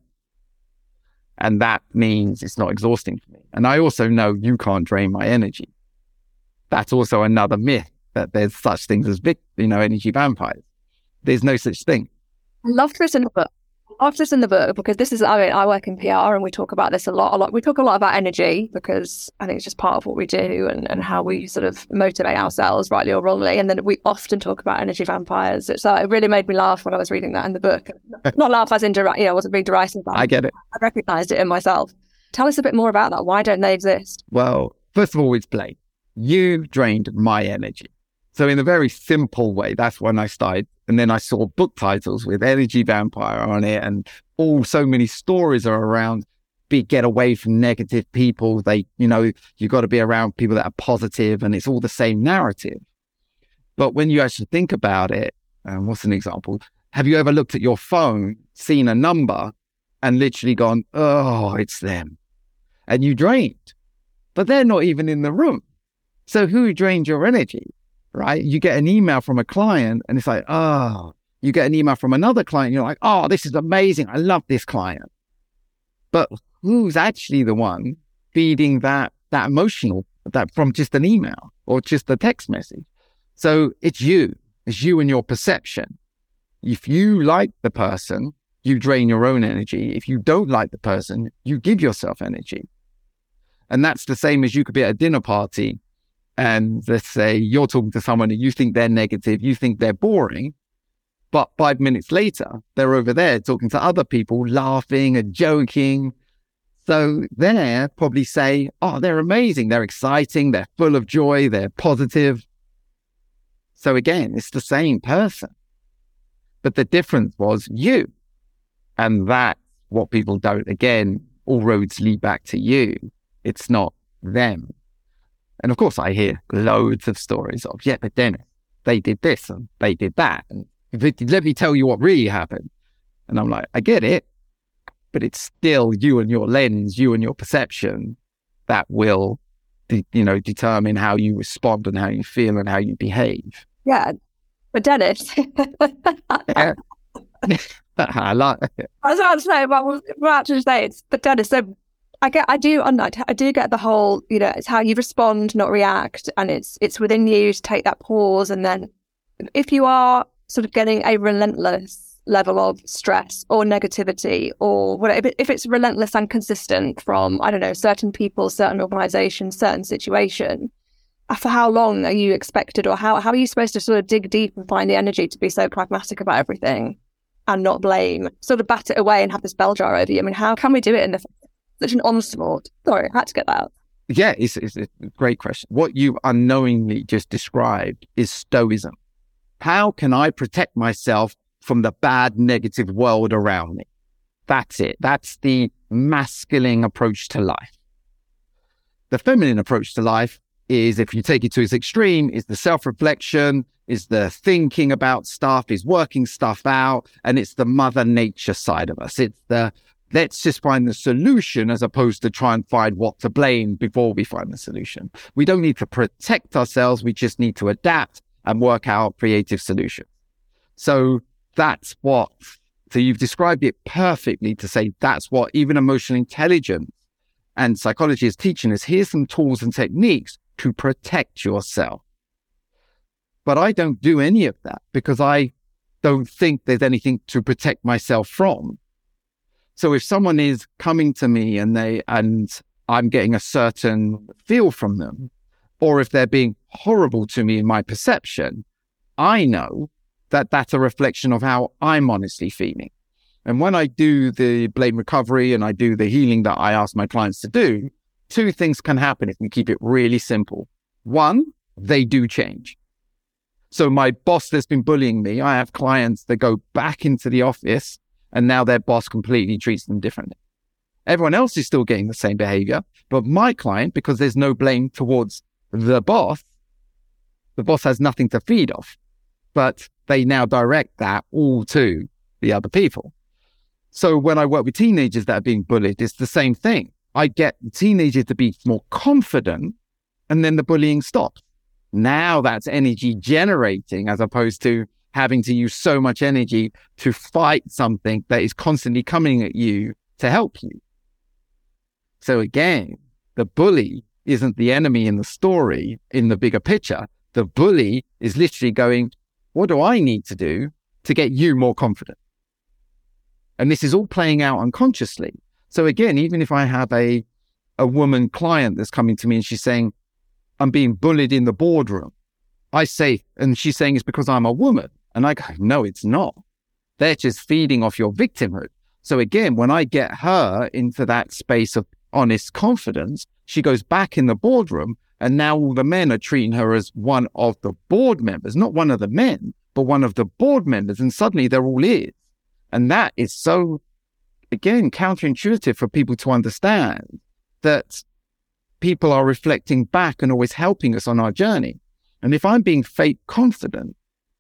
And that means it's not exhausting for me. And I also know you can't drain my energy. That's also another myth, that there's such things as big, you know, energy vampires. There's no such thing. I love this in the book. I love this in the book because this is, I mean, I work in P R and we talk about this a lot, a lot. We talk a lot about energy because I think it's just part of what we do and, and how we sort of motivate ourselves, rightly or wrongly. And then we often talk about energy vampires. So it really made me laugh when I was reading that in the book. Not laugh as in, you know, I wasn't being derisive. I get it. I recognised it in myself. Tell us a bit more about that. Why don't they exist? Well, first of all, it's blame. You drained my energy. So in a very simple way, that's when I started. And then I saw book titles with energy vampire on it, and all so many stories are around be get away from negative people. They, you know, you got to be around people that are positive, and it's all the same narrative. But when you actually think about it, um, what's an example? Have you ever looked at your phone, seen a number, and literally gone, oh, it's them? And you drained, but they're not even in the room. So who drained your energy? Right? You get an email from a client and it's like, oh, you get an email from another client. And you're like, oh, this is amazing. I love this client. But who's actually the one feeding that, that emotional, that from just an email or just a text message? So it's you, it's you and your perception. If you like the person, you drain your own energy. If you don't like the person, you give yourself energy. And that's the same as you could be at a dinner party and let's say you're talking to someone and you think they're negative, you think they're boring, but five minutes later, they're over there talking to other people, laughing and joking. So they probably say, oh, they're amazing, they're exciting, they're full of joy, they're positive. So again, it's the same person. But the difference was you. And that's what people don't, again, all roads lead back to you. It's not them. And of course, I hear loads of stories of, yeah, but Dennis, they did this and they did that. And let me tell you what really happened. And I'm like, I get it, but it's still you and your lens, you and your perception that will, de- you know, determine how you respond and how you feel and how you behave. Yeah. But Dennis, yeah. I like it. I was about to say, well, we're about to say it's, but Dennis, so I get, I do, I do get the whole, you know, it's how you respond, not react, and it's it's within you to take that pause, and then if you are sort of getting a relentless level of stress or negativity or whatever, if it's relentless and consistent from, I don't know, certain people, certain organisations, certain situation, for how long are you expected, or how how are you supposed to sort of dig deep and find the energy to be so pragmatic about everything and not blame, sort of bat it away and have this bell jar over you? I mean, how can we do it in the, such an onslaught? Sorry, I had to get that out. Yeah, it's, it's a great question. What you unknowingly just described is stoicism. How can I protect myself from the bad, negative world around me? That's it. That's the masculine approach to life. The feminine approach to life is, if you take it to its extreme, is the self-reflection, is the thinking about stuff, is working stuff out, and it's the mother nature side of us. It's the, let's just find the solution as opposed to try and find what to blame before we find the solution. We don't need to protect ourselves. We just need to adapt and work out creative solutions. So that's what, so you've described it perfectly to say that's what even emotional intelligence and psychology is teaching us. Here's some tools and techniques to protect yourself. But I don't do any of that because I don't think there's anything to protect myself from. So if someone is coming to me and they, and I'm getting a certain feel from them, or if they're being horrible to me in my perception, I know that that's a reflection of how I'm honestly feeling. And when I do the blame recovery and I do the healing that I ask my clients to do, two things can happen if we keep it really simple. One, they do change. So my boss that's been bullying me, I have clients that go back into the office and now their boss completely treats them differently. Everyone else is still getting the same behavior, but my client, because there's no blame towards the boss, the boss has nothing to feed off, but they now direct that all to the other people. So when I work with teenagers that are being bullied, it's the same thing. I get the teenager to be more confident and then the bullying stops. Now that's energy generating as opposed to having to use so much energy to fight something that is constantly coming at you to help you. So again, the bully isn't the enemy in the story, in the bigger picture. The bully is literally going, what do I need to do to get you more confident? And this is all playing out unconsciously. So again, even if I have a, a woman client that's coming to me and she's saying, I'm being bullied in the boardroom, I say, and she's saying it's because I'm a woman. And I go, no, it's not. They're just feeding off your victimhood. So again, when I get her into that space of honest confidence, she goes back in the boardroom and now all the men are treating her as one of the board members, not one of the men, but one of the board members. And suddenly they're all ears. And that is so, again, counterintuitive for people to understand that people are reflecting back and always helping us on our journey. And if I'm being fake confident,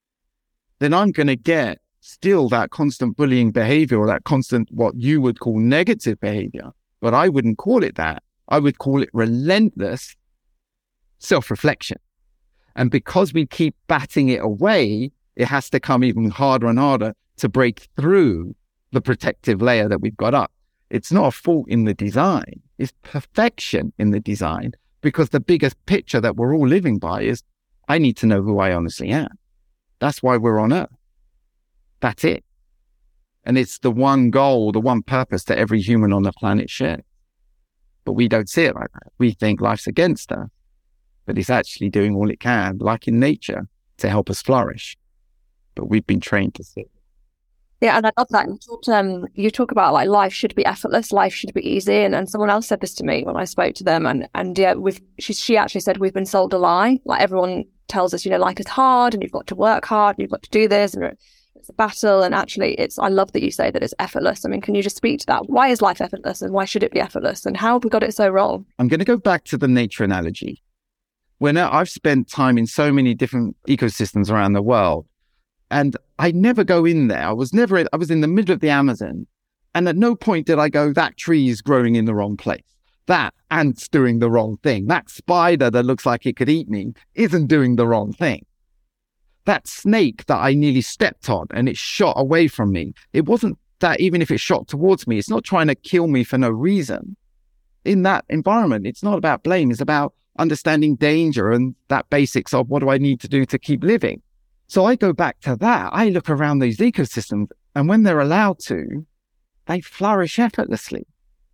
then I'm going to get still that constant bullying behavior or that constant, what you would call negative behavior. But I wouldn't call it that. I would call it relentless self-reflection. And because we keep batting it away, it has to come even harder and harder to break through the protective layer that we've got up. It's not a fault in the design. It's perfection in the design, because the biggest picture that we're all living by is, I need to know who I honestly am. That's why we're on Earth. That's it. And it's the one goal, the one purpose that every human on the planet shares. But we don't see it like that. We think life's against us, but it's actually doing all it can, like in nature, to help us flourish. But we've been trained to see it. Yeah, and I love that. You, talked, um, you talk about like life should be effortless, life should be easy, and, and someone else said this to me when I spoke to them, and and yeah, we've she she actually said we've been sold a lie. Like everyone tells us, you know, life is hard, and you've got to work hard, and you've got to do this, and it's a battle. And actually, it's I love that you say that it's effortless. I mean, can you just speak to that? Why is life effortless, and why should it be effortless, and how have we got it so wrong? I'm going to go back to the nature analogy. When I've spent time in so many different ecosystems around the world. And I never go in there. I was never, I was in the middle of the Amazon. And at no point did I go, that tree is growing in the wrong place. That ant's doing the wrong thing. That spider that looks like it could eat me isn't doing the wrong thing. That snake that I nearly stepped on and it shot away from me, it wasn't that even if it shot towards me, it's not trying to kill me for no reason. In that environment, it's not about blame. It's about understanding danger and that basics of what do I need to do to keep living. So I go back to that. I look around these ecosystems, and when they're allowed to, they flourish effortlessly.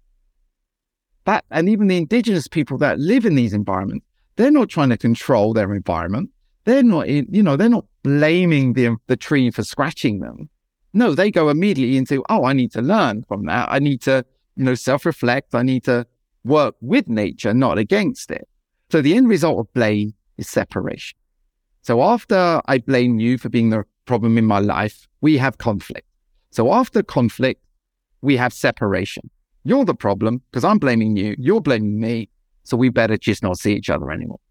That, and even the indigenous people that live in these environments, they're not trying to control their environment. They're not, in, you know, they're not blaming the the tree for scratching them. No, they go immediately into, oh, I need to learn from that. I need to, you know, self-reflect. I need to work with nature, not against it. So the end result of blame is separation. So after I blame you for being the problem in my life, we have conflict. So after conflict, we have separation. You're the problem because I'm blaming you. You're blaming me. So we better just not see each other anymore.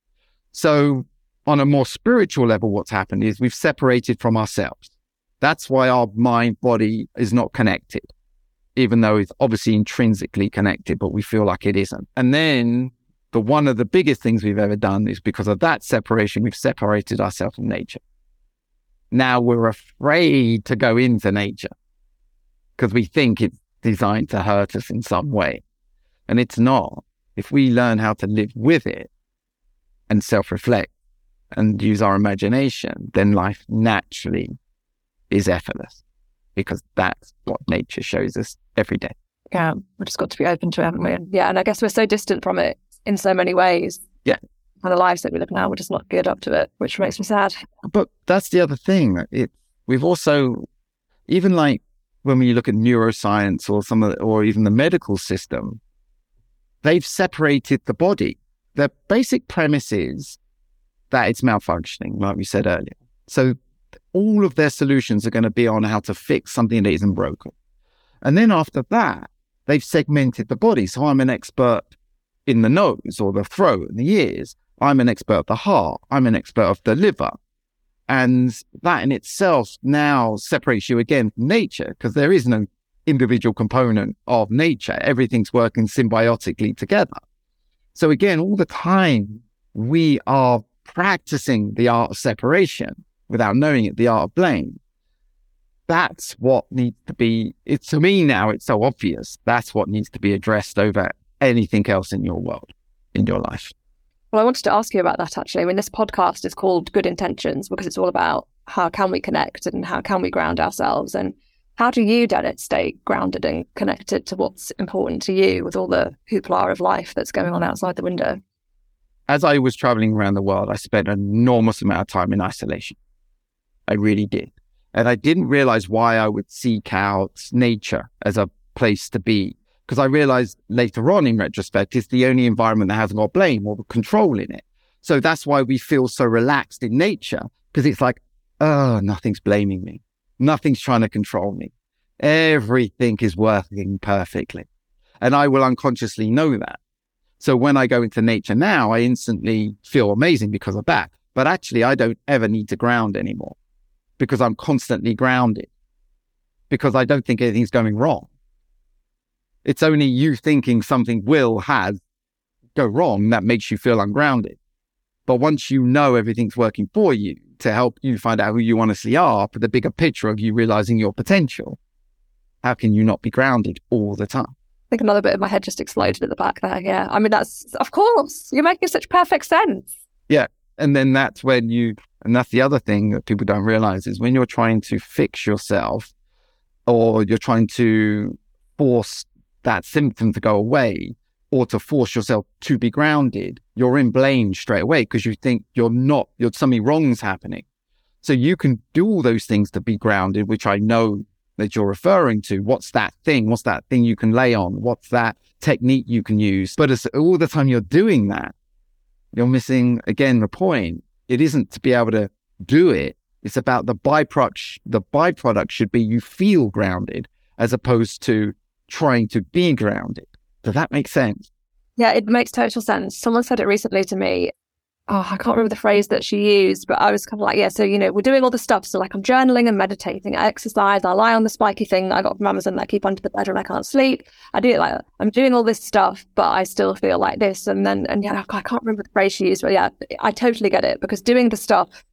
So on a more spiritual level, what's happened is we've separated from ourselves. That's why our mind body is not connected, even though it's obviously intrinsically connected, but we feel like it isn't. And then the one of the biggest things we've ever done is because of that separation, we've separated ourselves from nature. Now we're afraid to go into nature because we think it's designed to hurt us in some way. And it's not. If we learn how to live with it and self-reflect and use our imagination, then life naturally is effortless because that's what nature shows us every day. Yeah, we've just got to be open to it, haven't we? Yeah, and I guess we're so distant from it in so many ways. Yeah. And the lives that we live now, we're just not geared up to it, which makes me sad. But that's the other thing. It, we've also, even like when we look at neuroscience or some of the, or even the medical system, they've separated the body. The basic premise is that it's malfunctioning, like we said earlier. So all of their solutions are going to be on how to fix something that isn't broken. And then after that, they've segmented the body. So I'm an expert in the nose or the throat and the ears. I'm an expert of the heart. I'm an expert of the liver. And that in itself now separates you again from nature because there is no individual component of nature. Everything's working symbiotically together. So again, all the time we are practicing the art of separation without knowing it, the art of blame. That's what needs to be, it's to me now, it's so obvious. That's what needs to be addressed over anything else in your world, in your life. Well, I wanted to ask you about that actually. I mean, this podcast is called Good Intentions because it's all about how can we connect and how can we ground ourselves. And how do you, Dennis, stay grounded and connected to what's important to you with all the hoopla of life that's going on outside the window? As I was traveling around the world, I spent an enormous amount of time in isolation. I really did. And I didn't realize why I would seek out nature as a place to be. Because I realized later on in retrospect, it's the only environment that hasn't got blame or control in it. So that's why we feel so relaxed in nature. Because it's like, oh, nothing's blaming me. Nothing's trying to control me. Everything is working perfectly. And I will unconsciously know that. So when I go into nature now, I instantly feel amazing because of that. But actually, I don't ever need to ground anymore because I'm constantly grounded because I don't think anything's going wrong. It's only you thinking something will, has, go wrong that makes you feel ungrounded. But once you know everything's working for you to help you find out who you honestly are, for the bigger picture of you realizing your potential, how can you not be grounded all the time? I think another bit of my head just exploded at the back there. Yeah. I mean, that's, of course, you're making such perfect sense. Yeah. And then that's when you, and that's the other thing that people don't realize is when you're trying to fix yourself or you're trying to force that symptom to go away or to force yourself to be grounded, you're in blame straight away because you think you're not, you're something wrong's happening. So you can do all those things to be grounded, which I know that you're referring to. What's that thing? What's that thing you can lay on? What's that technique you can use? But as all the time you're doing that, you're missing, again, the point. It isn't to be able to do it. It's about the byproduct. The byproduct should be you feel grounded as opposed to trying to be grounded. Does that make sense? Yeah, it makes total sense. Someone said it recently to me. Oh, I can't remember the phrase that she used, but I was kind of like, yeah, so, you know, we're doing all this stuff. So like I'm journaling and meditating, I exercise, I lie on the spiky thing I got from Amazon that I keep under the bed when I can't sleep. I do it like that. I'm doing all this stuff, but I still feel like this. And then, and yeah, I can't remember the phrase she used, but yeah, I totally get it because doing the stuff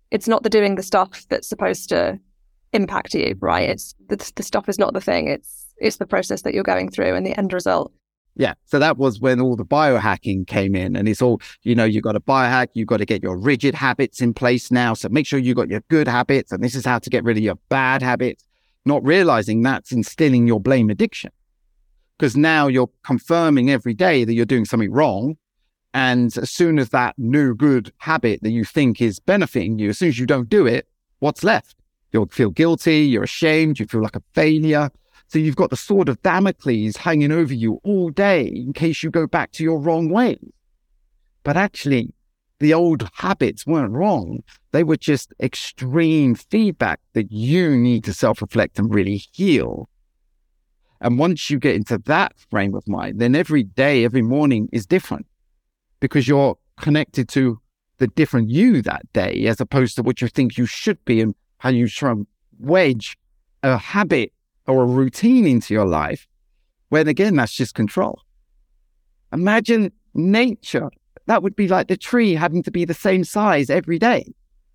it's not the doing the stuff that's supposed to impact you, right? It's the, the stuff is not the thing. It's it's the process that you're going through and the end result. Yeah. So that was when all the biohacking came in, and it's all, you know, you've got to biohack, you've got to get your rigid habits in place now. So make sure you got your good habits, and this is how to get rid of your bad habits, not realizing that's instilling your blame addiction. Because now you're confirming every day that you're doing something wrong. And as soon as that new good habit that you think is benefiting you, as soon as you don't do it, what's left? You'll feel guilty, you're ashamed, you feel like a failure. So you've got the sword of Damocles hanging over you all day in case you go back to your wrong ways. But actually, the old habits weren't wrong. They were just extreme feedback that you need to self-reflect and really heal. And once you get into that frame of mind, then every day, every morning is different because you're connected to the different you that day as opposed to what you think you should be and how you try and wedge a habit or a routine into your life, when again, that's just control. Imagine nature. That would be like the tree having to be the same size every day.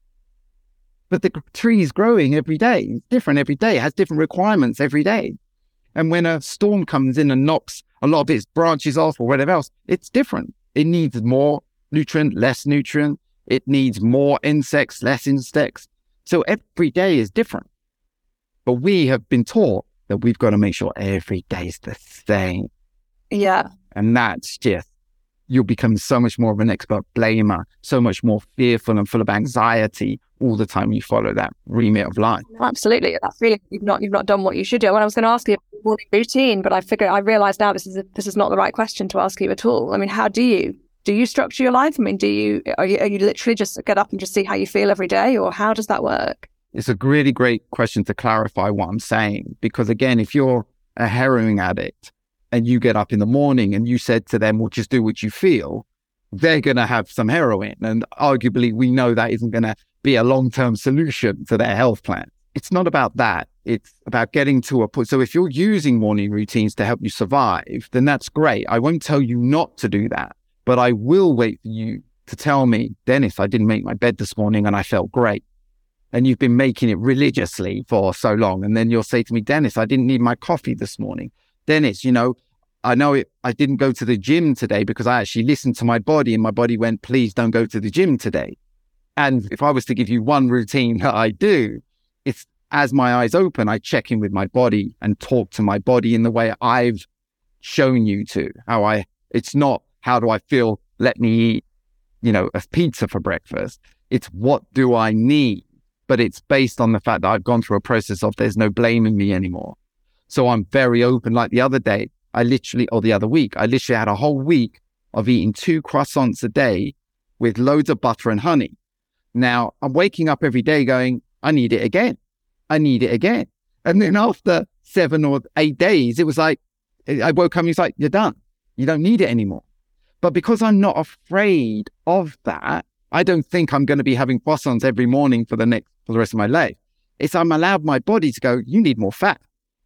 But the tree is growing every day. It's different every day. It has different requirements every day. And when a storm comes in and knocks a lot of its branches off or whatever else, it's different. It needs more nutrient, less nutrient. It needs more insects, less insects. So every day is different. But we have been taught that we've got to make sure every day is the same. Yeah. And that's just, you'll become so much more of an expert blamer, so much more fearful and full of anxiety all the time you follow that remit of life. Absolutely. That feeling you've not you've not done what you should do. When I was going to ask you about morning routine, but I figure I realize now this is a, this is not the right question to ask you at all. I mean, how do you do you structure your life? I mean, do you are you, are you literally just get up and just see how you feel every day, or how does that work? It's a really great question to clarify what I'm saying, because again, if you're a heroin addict and you get up in the morning and you said to them, well, just do what you feel, they're going to have some heroin. And arguably, we know that isn't going to be a long-term solution to their health plan. It's not about that. It's about getting to a point. So if you're using morning routines to help you survive, then that's great. I won't tell you not to do that, but I will wait for you to tell me, Dennis, I didn't make my bed this morning and I felt great. And you've been making it religiously for so long. And then you'll say to me, Dennis, I didn't need my coffee this morning. Dennis, you know, I know it, I didn't go to the gym today because I actually listened to my body and my body went, please don't go to the gym today. And if I was to give you one routine that I do, it's as my eyes open, I check in with my body and talk to my body in the way I've shown you to. How I, it's not how do I feel, let me eat, you know, a pizza for breakfast. It's what do I need? But it's based on the fact that I've gone through a process of there's no blaming me anymore. So I'm very open. Like the other day, I literally, or the other week, I literally had a whole week of eating two croissants a day with loads of butter and honey. Now, I'm waking up every day going, I need it again. I need it again. And then after seven or eight days, it was like, I woke up and it's like, you're done. You don't need it anymore. But because I'm not afraid of that, I don't think I'm going to be having croissants every morning for the next, for the rest of my life. It's I'm allowed my body to go, you need more fat.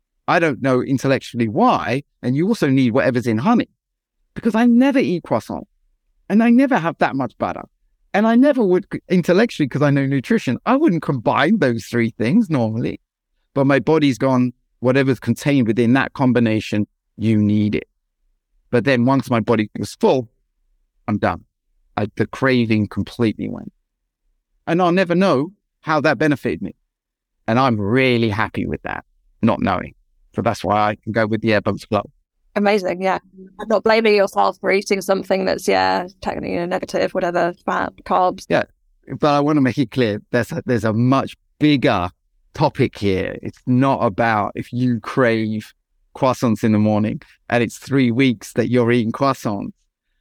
I don't know intellectually why. And you also need whatever's in honey, because I never eat croissant and I never have that much butter. And I never would intellectually, because I know nutrition, I wouldn't combine those three things normally. But my body's gone, whatever's contained within that combination, you need it. But then once my body was full, I'm done. I, the craving completely went. And I'll never know how that benefited me. And I'm really happy with that, not knowing. So that's why I can go with the Air Bumps Club. Amazing, yeah. Not blaming yourself for eating something that's, yeah, technically, you know, negative, whatever, fat, carbs. Yeah, but I want to make it clear, there's a, there's a much bigger topic here. It's not about if you crave croissants in the morning and it's three weeks that you're eating croissants.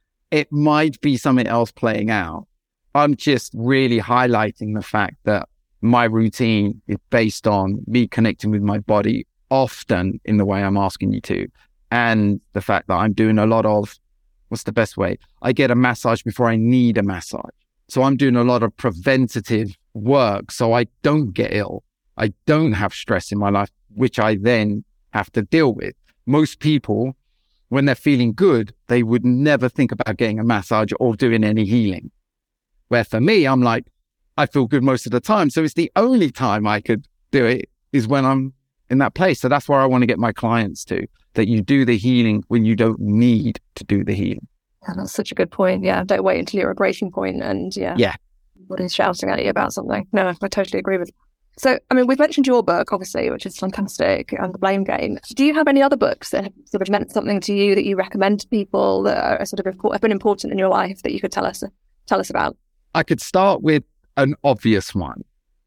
It might be something else playing out. I'm just really highlighting the fact that my routine is based on me connecting with my body often in the way I'm asking you to. And the fact that I'm doing a lot of, what's the best way? I get a massage before I need a massage. So I'm doing a lot of preventative work so I don't get ill. I don't have stress in my life, which I then have to deal with. Most people, when they're feeling good, they would never think about getting a massage or doing any healing. Where for me, I'm like, I feel good most of the time. So it's the only time I could do it is when I'm in that place. So that's where I want to get my clients to, that you do the healing when you don't need to do the healing. Yeah, that's such a good point. Yeah, don't wait until you're at a breaking point and yeah, yeah, what is shouting at you about something. No, I totally agree with you. So, I mean, we've mentioned your book, obviously, which is fantastic, and The Blame Game. Do you have any other books that have sort of meant something to you that you recommend to people that are sort of have been important in your life that you could tell us tell us about? I could start with an obvious one,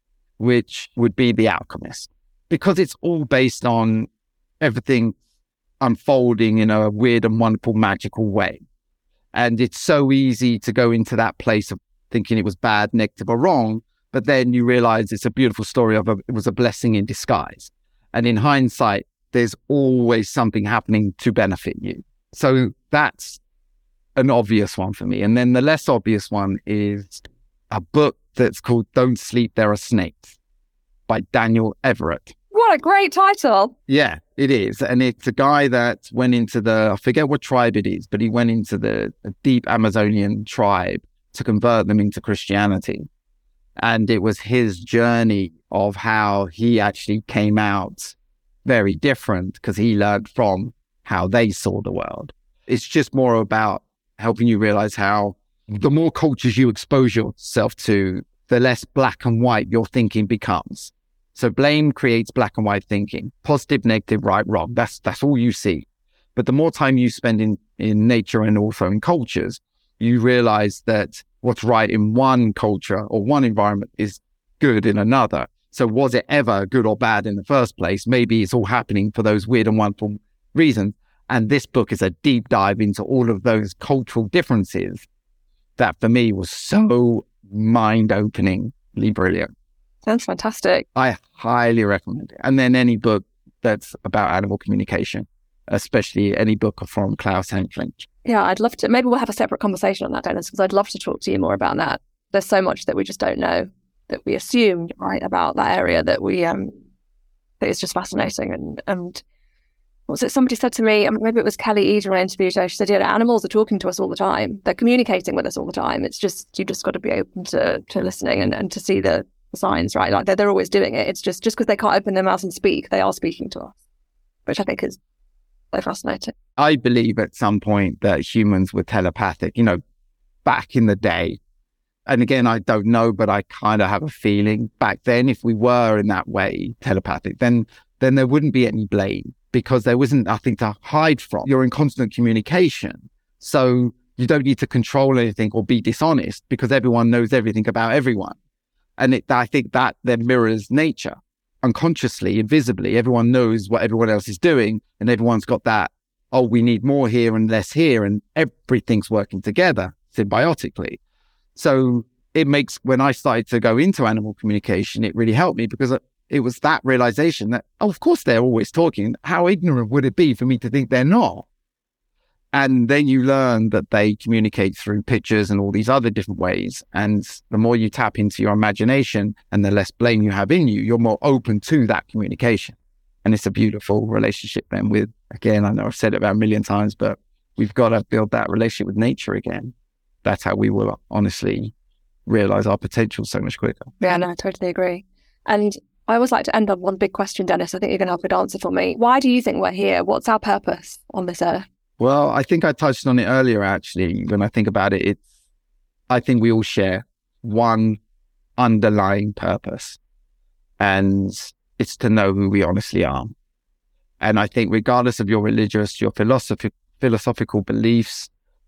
which would be The Alchemist, because it's all based on everything unfolding in a weird and wonderful, magical way. And it's so easy to go into that place of thinking it was bad, negative, or wrong. But then you realize it's a beautiful story of a, it was a blessing in disguise. And in hindsight, there's always something happening to benefit you. So that's an obvious one for me. And then the less obvious one is a book that's called Don't Sleep, There Are Snakes by Daniel Everett. What a great title. Yeah, it is. And it's a guy that went into the, I forget what tribe it is, but he went into the, the deep Amazonian tribe to convert them into Christianity. And it was his journey of how he actually came out very different because he learned from how they saw the world. It's just more about helping you realize how the more cultures you expose yourself to, the less black and white your thinking becomes. So blame creates black and white thinking, positive, negative, right, wrong. That's that's all you see. But the more time you spend in, in nature and also in cultures, you realize that what's right in one culture or one environment is good in another. So was it ever good or bad in the first place? Maybe it's all happening for those weird and wonderful reasons. And this book is a deep dive into all of those cultural differences that for me was so mind-openingly brilliant. Sounds fantastic. I highly recommend it. And then any book that's about animal communication, especially any book from Klaus Henschling. Yeah, I'd love to. Maybe we'll have a separate conversation on that, Dennis, because I'd love to talk to you more about that. There's so much that we just don't know, that we assume, right, about that area that we, um, that is just fascinating. And, and what was it? Somebody said to me, maybe it was Kelly Eden I interviewed her, she said, yeah, animals are talking to us all the time. They're communicating with us all the time. It's just, you just got to be open to, to listening and, and to see the, the signs, right? Like they're, they're always doing it. It's just, just because they can't open their mouths and speak, they are speaking to us, which I think is so fascinating. I believe at some point that humans were telepathic, you know, back in the day. And again, I don't know, but I kind of have a feeling back then, if we were in that way telepathic, then then there wouldn't be any blame because there wasn't nothing to hide from. You're in constant communication. So you don't need to control anything or be dishonest because everyone knows everything about everyone. And it, I think that then mirrors nature. Unconsciously, invisibly, everyone knows what everyone else is doing and everyone's got that, oh, we need more here and less here and everything's working together symbiotically. So it makes, when I started to go into animal communication, it really helped me because it was that realization that, oh, of course they're always talking. How ignorant would it be for me to think they're not? And then you learn that they communicate through pictures and all these other different ways. And the more you tap into your imagination and the less blame you have in you, you're more open to that communication. And it's a beautiful relationship then with, again, I know I've said it about a million times, but we've got to build that relationship with nature again. That's how we will honestly realize our potential so much quicker. Yeah, no, I totally agree. And I always like to end on one big question, Dennis. I think you're going to have a good answer for me. Why do you think we're here? What's our purpose on this earth? Well, I think I touched on it earlier, actually. When I think about it, it's, I think we all share one underlying purpose, and it's to know who we honestly are. And I think regardless of your religious, your philosophy, philosophical beliefs,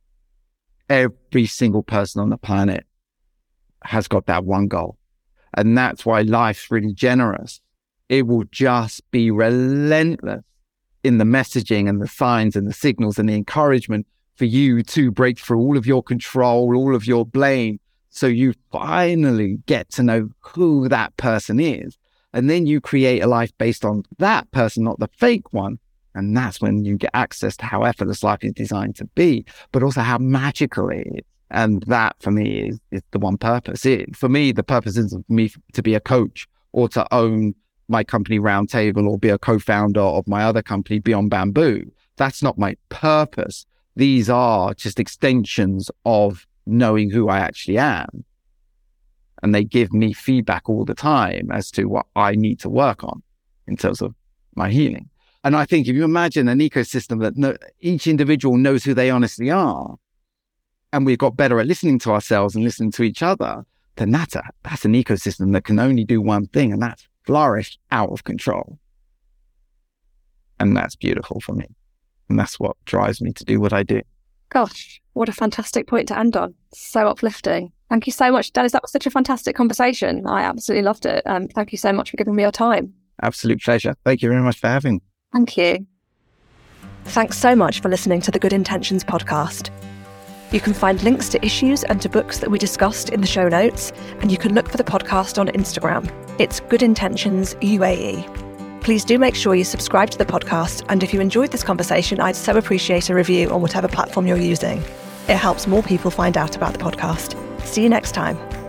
every single person on the planet has got that one goal. And that's why life's really generous. It will just be relentless in the messaging and the signs and the signals and the encouragement for you to break through all of your control, all of your blame. So you finally get to know who that person is. And then you create a life based on that person, not the fake one. And that's when you get access to how effortless life is designed to be, but also how magical it is. And that for me is, is the one purpose. It, for me, the purpose isn't for me to be a coach or to own my company Roundtable or be a co-founder of my other company Beyond Bamboo. That's not my purpose. These are just extensions of knowing who I actually am. and they give me feedback all the time as to what I need to work on in terms of my healing. And I think if you imagine an ecosystem that no, each individual knows who they honestly are, and we've got better at listening to ourselves and listening to each other, then that's, a, that's an ecosystem that can only do one thing, and that's flourish out of control. And that's beautiful for me. And that's what drives me to do what I do. Gosh, what a fantastic point to end on. So uplifting. Thank you so much, Dennis. That was such a fantastic conversation. I absolutely loved it. Um, thank you so much for giving me your time. Absolute pleasure. Thank you very much for having me. Thank you. Thanks so much for listening to the Good Intentions podcast. You can find links to issues and to books that we discussed in the show notes, and you can look for the podcast on Instagram. It's Good Intentions U A E. Please do make sure you subscribe to the podcast, and if you enjoyed this conversation, I'd so appreciate a review on whatever platform you're using. It helps more people find out about the podcast. See you next time.